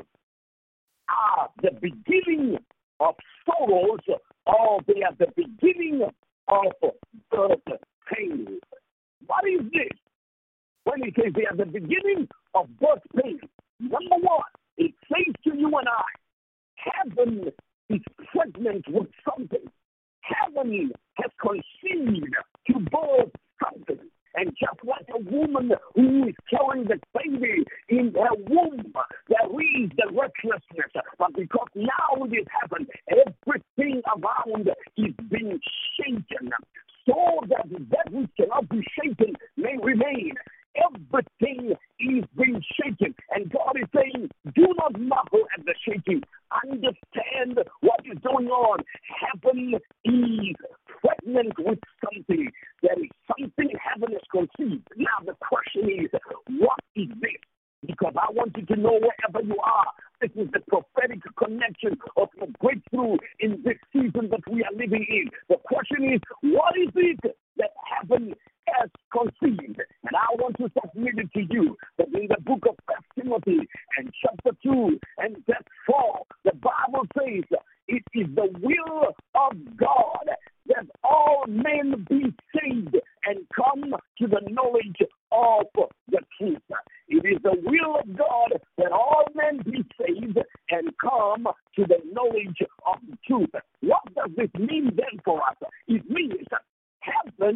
are the beginning of sorrows, or they are the beginning of birth pains. What is this? When he says they are the beginning of birth pains, number one, it says to you and I, heaven is pregnant with something. Heaven has conceived to birth something. And just like a woman who is carrying the baby in her womb, there is the restlessness. But because now it has happened, everything around is being shaken, so that that which cannot be shaken may remain. Everything is being shaken. And God is saying, do not marvel at the shaking. Understand what is going on. Heaven is pregnant with something. There is something heaven has conceived. Now the question is, what is this? Because I want you to know wherever you are, this is the prophetic connection of the breakthrough in this season that we are living in. The question is, what is it that heaven has conceived? And I want to submit it to you that in the book of 1 Timothy and chapter 2 and verse 4, the Bible says it is the will of God that all men be saved and come to the knowledge of the truth. It is the will of God that all men be saved and come to the knowledge of the truth. What does this mean then for us? It means that heaven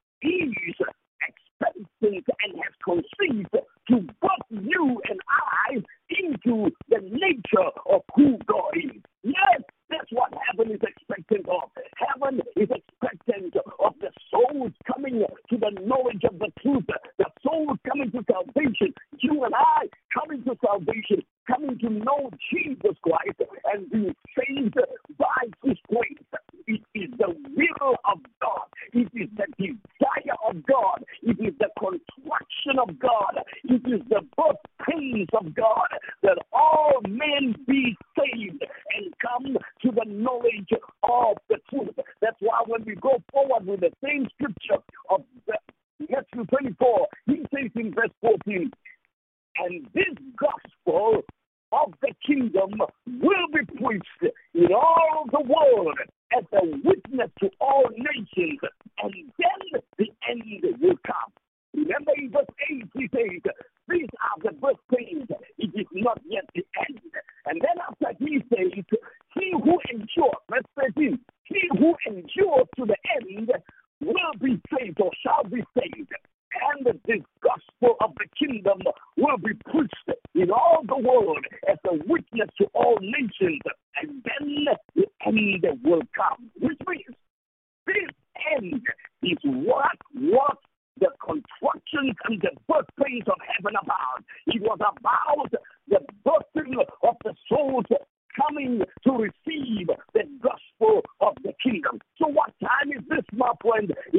is expectant and has conceived to put you and I into the nature of who God is. Yes, that's what heaven is expectant of. Heaven is expectant of the souls coming to the knowledge of the truth, the souls coming to salvation, you and I coming to salvation, coming to know Jesus Christ and being saved by His grace. It is the will of God. It is the desire of God. It is the construction of God. It is the birth pains of God that all men be saved and come to the knowledge of the truth. That's why when we go forward with the same scripture of Matthew 24, he says in verse 14, and this gospel of the kingdom will be preached in all the world as a witness to all nations, and then the end will come. Remember in verse 8 he says, these are the birth pains, it is not yet the end. And then after he says, he who endures, verse 13, he who endures to the end will be saved or shall be saved. And this gospel of the kingdom will be preached in all the world as a witness to all nations, and then the end will come. Which means this end is what the construction and the birth pains of heaven about. It was about the birthing of the souls coming to receive the gospel of the kingdom. So what time is this, my friend? It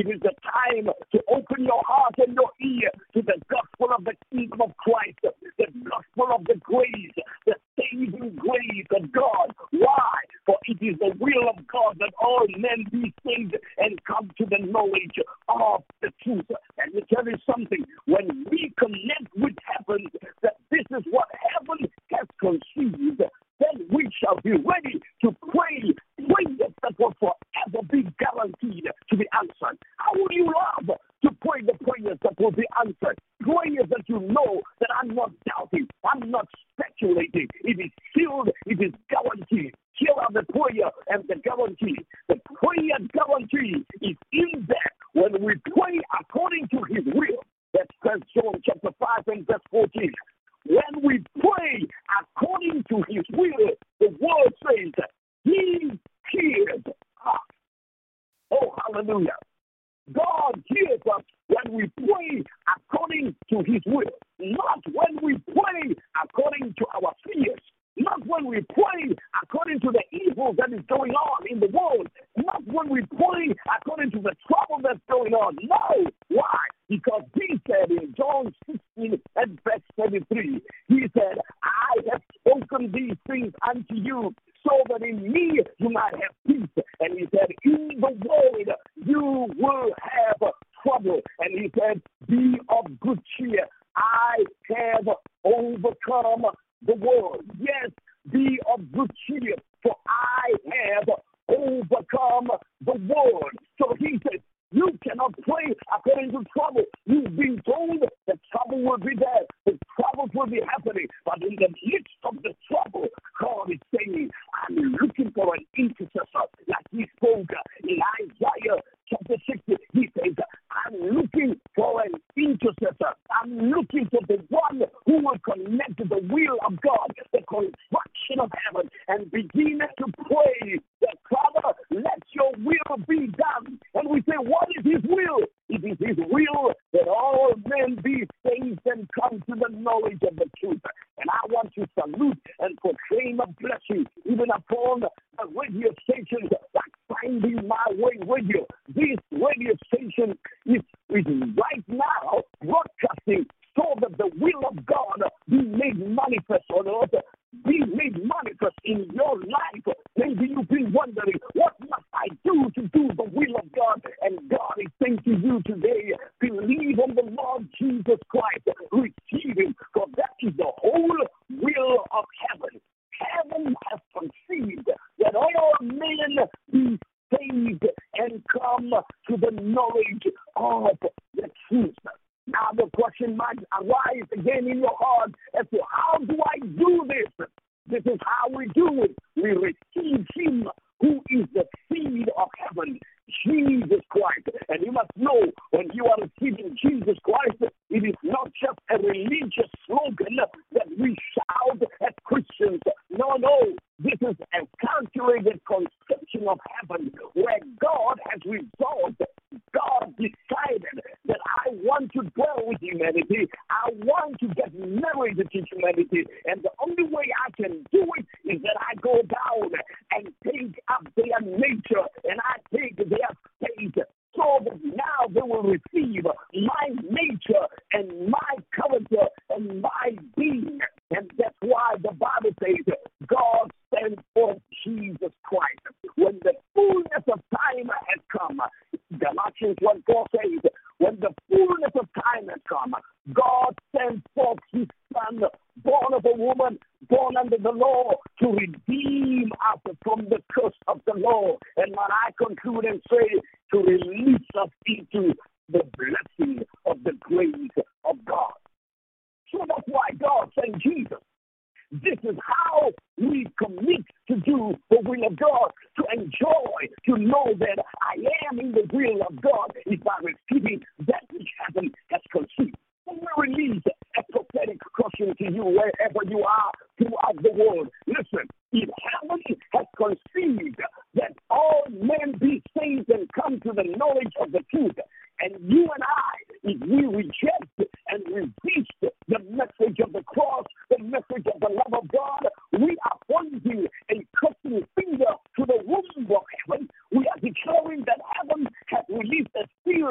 It is the time to open your heart and your ear to the gospel of the kingdom of Christ, the gospel of the grace, the saving grace of God. Why? For it is the will of God that all men be saved and come to the knowledge of the truth. And to tell you something, when we connect with heaven, that this is what heaven has conceived, then we shall be ready to pray prayers that will forever be guaranteed to be answered. How would you love to pray the prayers that will be answered? Prayers that you know that I'm not doubting, I'm not speculating. It is sealed, it is guaranteed. Here are the prayer and the guarantee. The prayer guarantee is in there when we pray according to his will. That's 1 John chapter 5 and verse 14. When we pray according to his will, the word says, he hears us. Oh, hallelujah. God hears us when we pray according to his will, not when we pray according to our fears, not when we pray according to the evil that is going on in the world, not when we pray according to the trouble that's going on. No. Why? Because he said in John 16 and verse 33, he said, I have spoken these things unto you so that in me you might have peace. And he said, in the world you will have trouble. And he said, be of good cheer. I have overcome the world. Yes, be of good cheer, for I have overcome the world. So he said, you cannot pray according to trouble. You've been told that trouble will be there, the trouble will be happening. But in the midst of the trouble, God is saying, I'm looking for an intercessor. Like he spoke in Isaiah chapter 60, he says, I'm looking for an intercessor. I'm looking for the one who will connect to the will of God, the construction of heaven, and begin to pray that, Father, let your will be done. And we say, what is his will? It is his will that all men be saved and come to the knowledge of the truth. And I want to salute and proclaim a blessing even upon the radio stations like Finding My Way Radio. This radio station is right now broadcasting so that the will of God be made manifest on earth, be made manifest in your life. Maybe you've been wondering, what must I do to do the will of God? And God is saying to you today, believe on the Lord Jesus Christ, receive him, for that is the whole will of heaven. Heaven has conceived that all men be saved and come to the knowledge of the truth. Now the question might arise again in your heart as to how do I do this? This is how we do it. We receive him who is the seed of heaven, Jesus Christ. And you must know, when you are receiving Jesus Christ, it is not just a religious slogan that we shout at Christians. No. This is a calculated conception of heaven where God has resolved. God decided that I want to dwell with humanity. I want to get married to humanity. And the only way I can do it is that I go down and take up their nature and I take their state, so that now they will receive my nature and my character and my being. And that's why the Bible says God sent forth Jesus Christ. When the fullness of time has come, Galatians 1:4 says, when the fullness of time has come, God sent forth his Son, born of a woman, born under the law, to redeem us from the curse of the law. And when I conclude and say, to release us into the blessing of the grace of God. So that's why God sent Jesus. This is how we commit to do the will of God, to enjoy, to know that I am in the will of God is by receiving that which heaven has conceived. And we release a prophetic caution to you wherever you are throughout the world. Listen, if heaven has conceived that all men be saved and come to the knowledge of the truth, and you and I, if we reject and resist the message of the cross, the message of the love of God, we are pointing a cursing finger to the womb of heaven. We are declaring that heaven has released a seal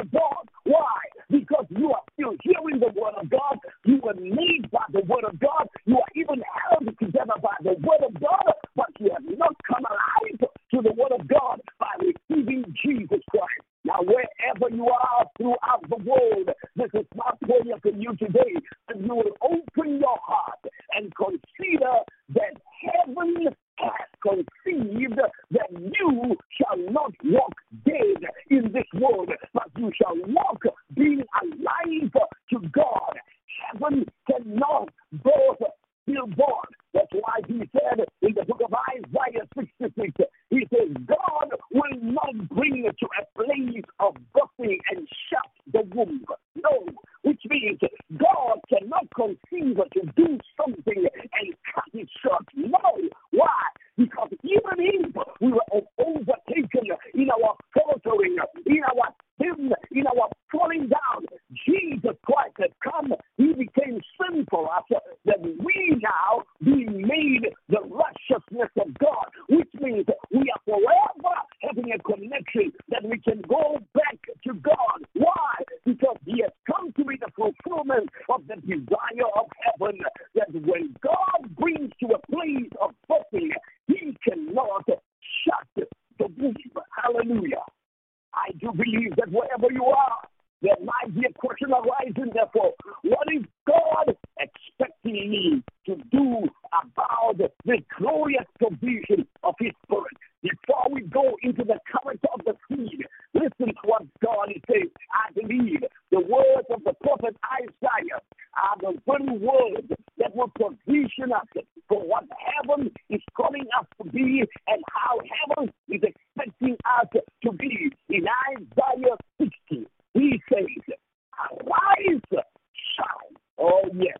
Jesus Christ. Now, wherever you are throughout the world, this is my prayer for you today, that you will open your heart and consider that heaven has conceived that you shall not walk dead in this world, but you shall walk being alive to God. Heaven cannot both stillborn. That's why he said in the book of Isaiah 66, he says, God will not bring you to a place of birthing and shut the womb. No, which means God cannot conceive to do something and cut it short. No. Why? Because even if we were overtaken in our faltering, in our sin, in our falling down, Jesus Christ had come. He became sin for us, that we now be made the righteousness of God, which means we are forever having a connection that we can go back to God. Why? Because he has come to be the fulfillment of the desire of heaven, that when God brings to a place of birthing, he cannot shut the womb. Hallelujah. I do believe that wherever you are, there might be a question arising, therefore, what is God expecting me to do about the glorious provision of his Spirit? Before we go into the character of the seed, listen to what God is saying. I believe the words of the prophet Isaiah are the very words that will position us for what heaven is calling us to be and how heaven is expecting us to be. In Isaiah 60, he says, arise, shine. Oh, yes.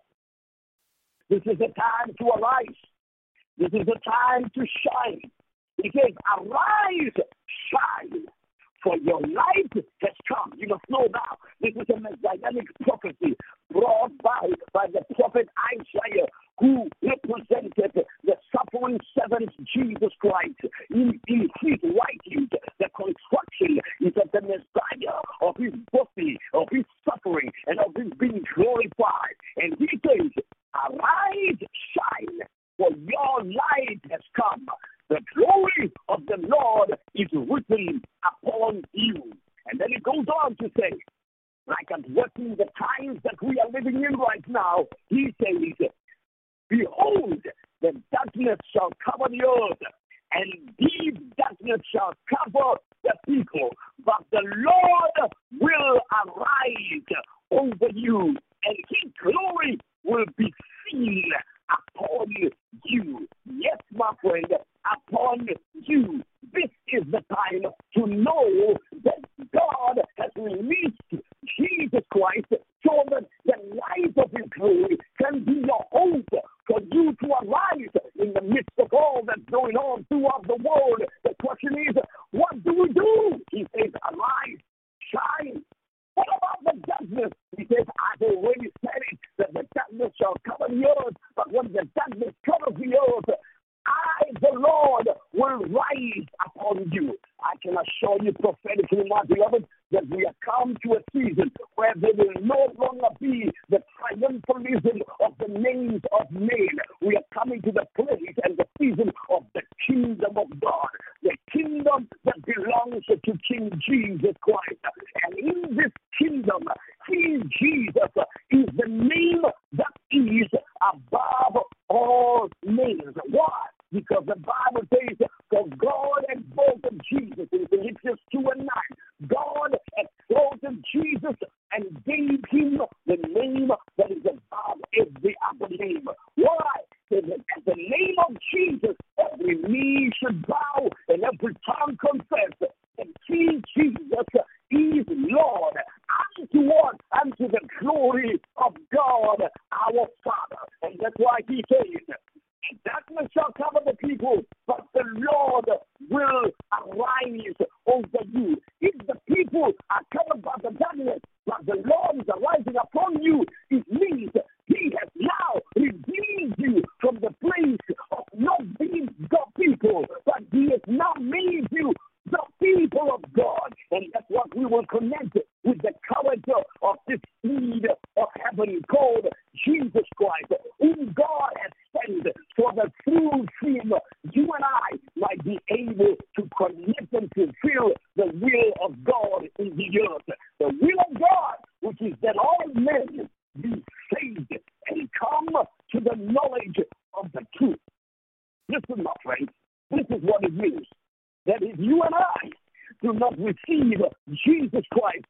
This is the time to arise. This is the time to shine. He says, arise, shine, for your light has come. You must know now, this is a messianic prophecy brought by the prophet Isaiah, who represented the suffering servant Jesus Christ in his writings. The construction is of the Messiah, of his body, of his suffering, and of his being glorified. And he says, arise, shine, for your light has come. The glory of the Lord is written upon you. And then it goes on to say, like addressing the times that we are living in right now, he says, behold, the darkness shall cover the earth, and deep darkness shall cover the people. But the Lord will arise over you, and his glory will be seen upon you. Yes, my friend, upon you. This is the time to know that God has released Jesus Christ so that the light of his glory can be your hope for you to arise in the midst of all that's going on throughout the world. The question is, what do we do? He says, arise, shine. What about the darkness? He says, I've already said it, that the darkness shall cover the earth, but when the darkness covers the earth, I, the Lord, will rise upon you. I can assure you prophetically, my beloved, that we have come to a season where there will no longer be the triumphalism of the names of men. We are coming to the place and the season of the kingdom of God, the kingdom that belongs to King Jesus Christ. And in this kingdom, King Jesus is the name that is above all names. Why? Because the Bible says, for God exalted Jesus in Philippians 2:9. God exalted Jesus and gave him the name that is above every other name. Why? Because at the name of Jesus, every knee should bow and every tongue confess that King Jesus is Lord. Unto what? Unto the glory of God our Father. And that's why he says, darkness shall cover the people, but the Lord will arise over you. If the people are covered by the darkness, but the Lord is arising upon you, it means he has now redeemed you from the place of not being the people, but he has now made you the people of God. And that's what we will connect with the character of this seed of heaven called Jesus Christ, whom God has sent for the through him, you and I might be able to connect and fulfill the will will of God in the earth. The will of God, which is that all men be saved and come to the knowledge of the truth. Listen, my friends, this is what it means. That if you and I do not receive Jesus Christ,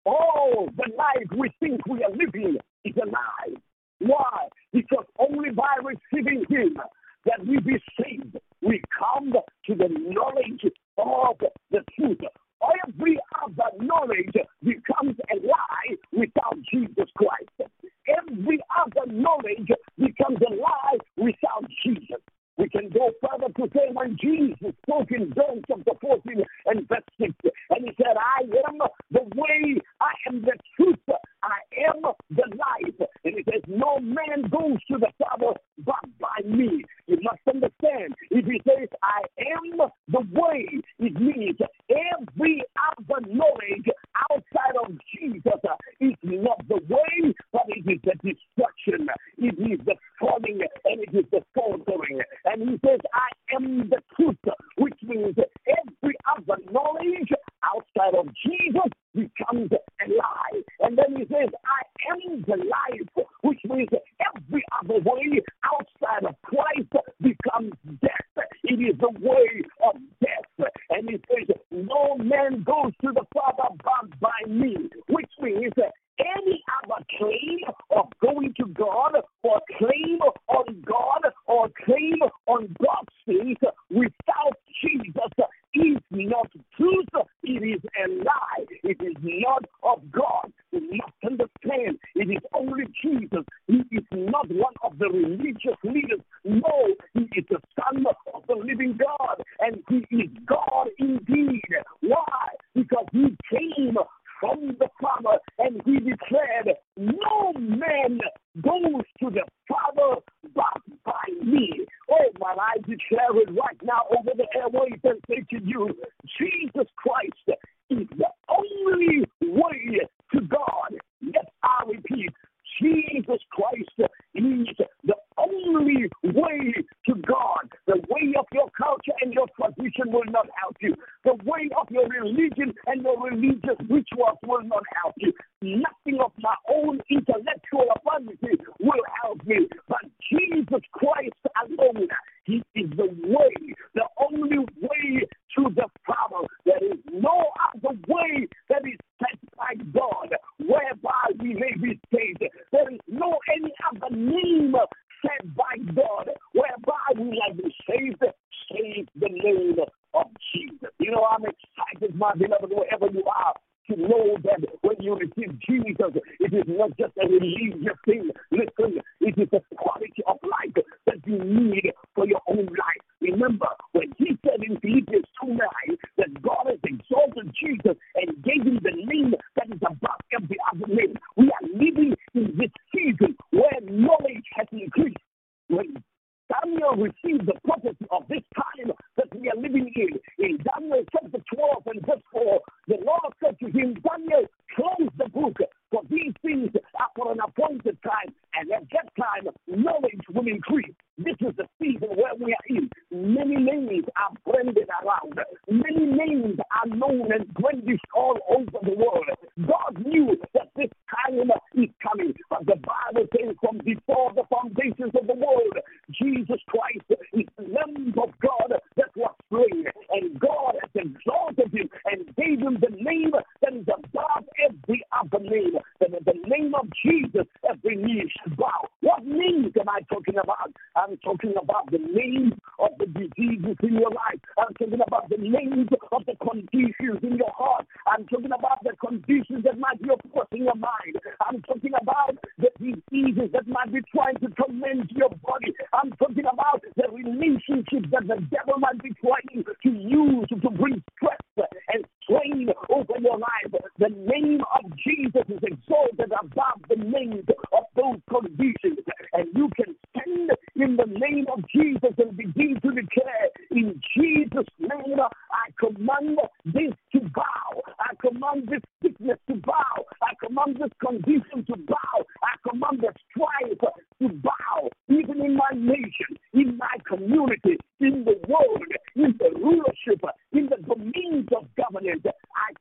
all the life we think we are living is a lie. Why? Because only by receiving Him that we be saved. We come to the knowledge of the truth. Every other knowledge becomes a lie without Jesus Christ. Every other knowledge becomes a lie without Jesus. We can go further to say when Jesus spoke in John chapter 14 and verse 6, and He said, I am the way, I am the truth, I am the life. And He says, no man goes to the Father but by me. You must understand, if He says, I am the way, it means every other knowledge outside of Jesus is not the way, but it is the destruction. It is the falling and it is the faltering. And He says, I am the truth, which means every other knowledge outside of Jesus becomes a lie. And then He says, I am the life, which means every other way outside of Christ becomes death. It is the way of death. And He says, no man goes to the Father but by me, which means any other claim of going to God or claim on God or claim on God's things without Jesus is not truth. It is a lie. It is not of God. You must understand, it is only Jesus. He is not one of the religious leaders. No, He is the Son of the living God, and He is God indeed. Why? Because He came from the Father, and He declared, no man goes to the Father but by me. Oh, man, I declare it right now over the airwaves and say to you, Jesus Christ is the only way to God. Yes, I repeat, Jesus Christ is the only way to God. The way of your culture and your tradition will not help you. The way of your religion and your religious rituals will not help you. Nothing of my own intellectual ability will help me. But Jesus Christ alone, He is the way, the only way to the Father. There is no other way that is set by God, whereby we may be saved. There is no any other name set by God, whereby we may be saved, save the name of Jesus. You know, I'm excited, my beloved, wherever you are, to know that when you receive Jesus, it is not just a religious thing. Listen, it is a quality of life that you need for your own life. Remember, when He said in Philippians 2:9 that God has exalted Jesus and gave Him the name that is above every other name, we are living in this season where knowledge has increased. When Daniel received the prophecy of this time that we are living in Daniel chapter 12 and verse 4, the Lord said to him, Daniel, close the book, for these things are for an appointed time, and at that time knowledge will increase. This is the season where we are in. Many names are branded around. Many names are known and brandished all over the world. God knew that this time is coming, but the Bible says from before the foundations of the world, Jesus Christ is the Lamb of God that was slain, and God has exalted Him and gave Him the name that is above every other name. That in the name of Jesus, every knee should bow. What names am I talking about? I'm talking about the names of the diseases in your life. I'm talking about the names of the conditions in your heart. I'm talking about the conditions that might be oppressing your mind. I'm talking about the diseases that might be trying to torment your body. I'm talking about the relationships that the devil might be trying to use to bring stress and strain over your life. The name of Jesus is exalted above the names of those conditions. And you can stand in the name of Jesus and begin to declare, in Jesus' name, I command this to bow. I command this sickness to bow. I command this condition to bow. I command the strife to bow, even in my nation, in my community, in the world, in the rulership, in the dominions of government. I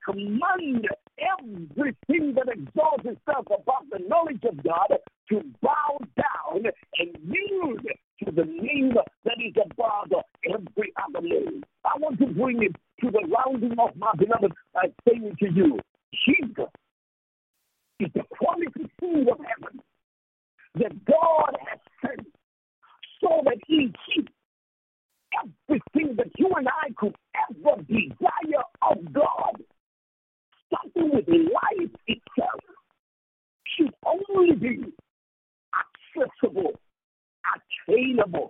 command everything that exalts itself above the knowledge of God to bow down and yield to the name that is above every other name. I want to bring it to the rounding of my beloved by saying to you, Jesus is the quality food of heaven that God has sent so that in Him everything that you and I could ever desire of God, starting with life itself, should only be accessible, attainable,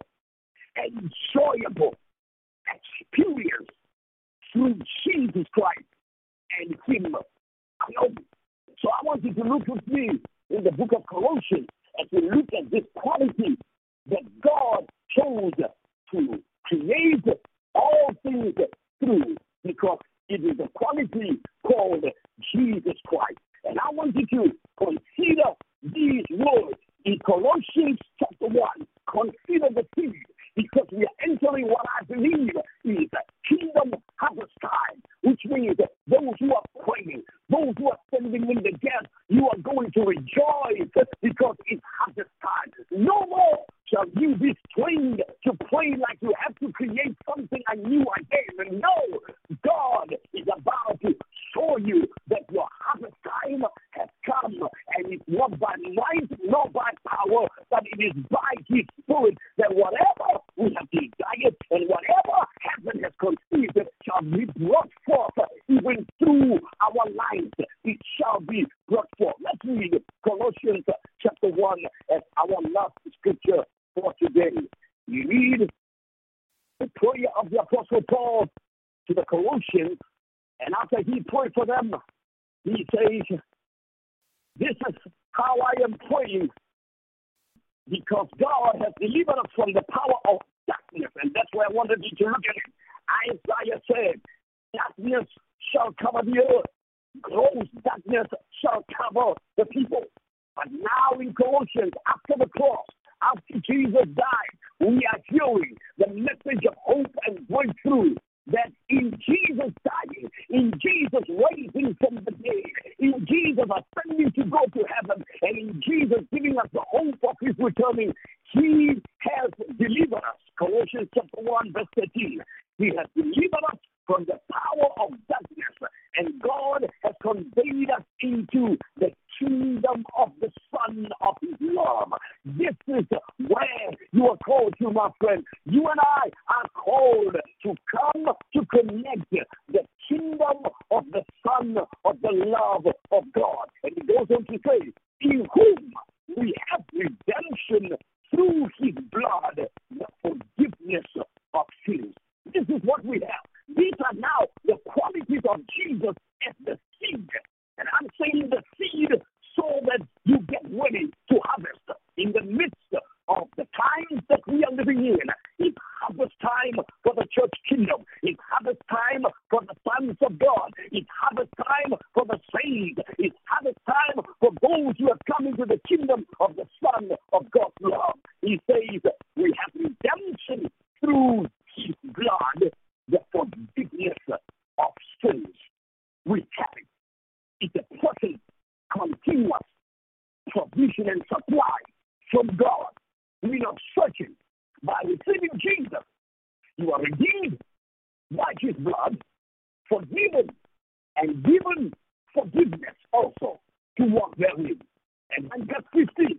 enjoyable, experienced through Jesus Christ and Him alone. So I want you to look with me in the book of Colossians as we look at this quality that God chose to create all things through, because it is a quality called Jesus Christ. And I want you to consider these words in Colossians chapter 1. Consider the seed, because we are entering what I believe is kingdom harvest time, which means those who are praying, those who are standing in the gap, you are going to rejoice because it's harvest time. No more shall you be trained to pray like you have to create something anew again. And no, God is about to show you that your harvest time has come, and it's not by might, nor by power, but it is by His Spirit, that whatever we have desired and whatever heaven has conceived shall be brought forth even through our lives. It shall be brought forth. Let's read Colossians chapter 1 as our last scripture for today. We read the prayer of the Apostle Paul to the Colossians, and after he prayed for them, he says, this is how I am praying, because God has delivered us from the power of darkness. And that's where I wanted you to look at it. Isaiah said, darkness shall cover the earth, gross darkness shall cover the people. But now in Colossians, after the cross, after Jesus died, we are hearing the message of hope and breakthrough, that in Jesus dying, in Jesus raising from the dead, in Jesus ascending to go to heaven, and in Jesus giving us the hope of His returning, He has delivered us. Colossians chapter 1 verse 13. He has delivered us from the power of darkness, and God has conveyed us into the kingdom of the Son of His love. This is where you are called to, my friend. You and I are called to come to connect the kingdom of the Son of the love of God. And he goes on to say, in whom we have redemption through His blood, the forgiveness of sins. This is what we have. These are now the qualities of Jesus as the seed. And I'm saying the seed so that you get ready to harvest in the midst of the times that we are living in. It's harvest time for the church kingdom. It's harvest time for the sons of God. It's harvest time for the saints. It's harvest time for those who have come into the kingdom of the Son of God's love. He says we have redemption through His blood, the forgiveness of sins. We have it. It's a present, continuous provision and supply from God. We are searching by receiving Jesus. You are redeemed by His blood, forgiven, and given forgiveness also to walk therein. And then verse 15.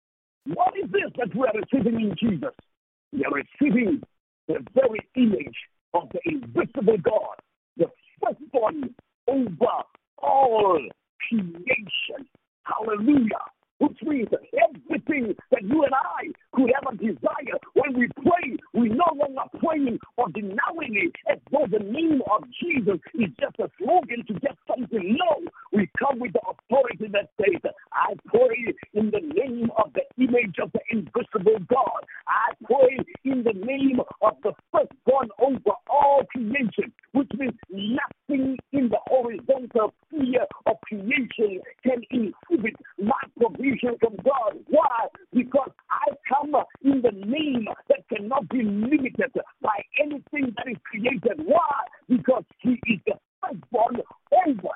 What is this that we are receiving in Jesus? We are receiving the very image of the invisible God, the firstborn over all creation. Hallelujah. Which means everything that you and I could ever desire, when we pray, we no longer praying ordinarily as though the name of Jesus is just a slogan to get something. No, we come with the authority that says, I pray in the name of the image of the invisible God. I pray in the name of the firstborn over all creation, which means nothing in the horizontal sphere of creation can inhibit my provision from God. Why? Because I come in the name that cannot be limited by anything that is created. Why? Because He is the firstborn over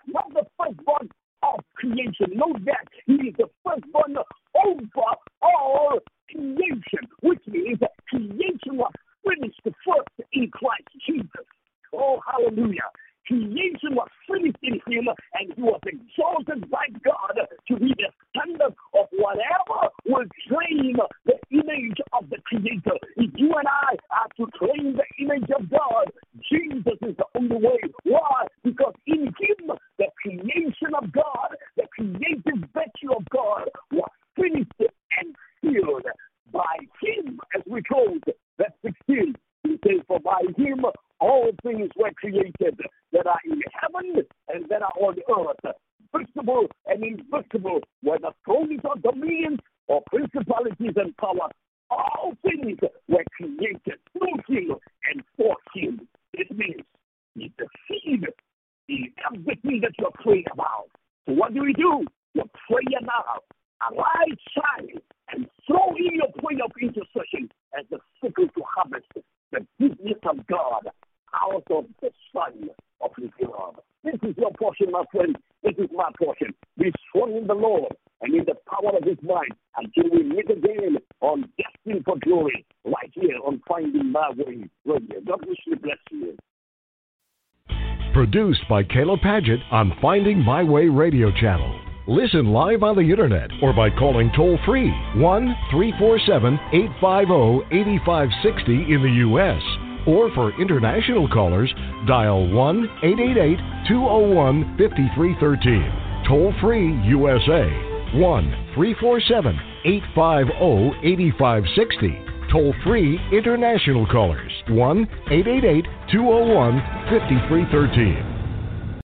in him, and he was exalted by God to be the standard of whatever will claim the image of the Creator. If you and I are to claim the image of God, Jesus is the only way. Why? Because in him, the creation of God, the creative virtue of God was finished and sealed. By him, as we close, verse 16, he says, for by him all things were created that are in heaven and that are on earth, visible and invisible, whether thrones or dominions or principalities and powers. All things were created through him and for him. It means he's the seed in everything that you're praying about. So what do? You pray now. Arise, shine, and throw in your prayer of intercession as the sickle to harvest the goodness of God out of the Son of his love. This is your portion, my friend. This is my portion. Be strong in the Lord and in the power of his might until we meet again on Destined for Glory, right here on Finding My Way Radio. God richly bless you. Produced by Caleb Paget on Finding My Way Radio Channel. Listen live on the internet or by calling toll-free 1-347-850-8560 in the U.S. Or for international callers, dial 1-888-201-5313. Toll-free USA 1-347-850-8560. Toll-free international callers 1-888-201-5313.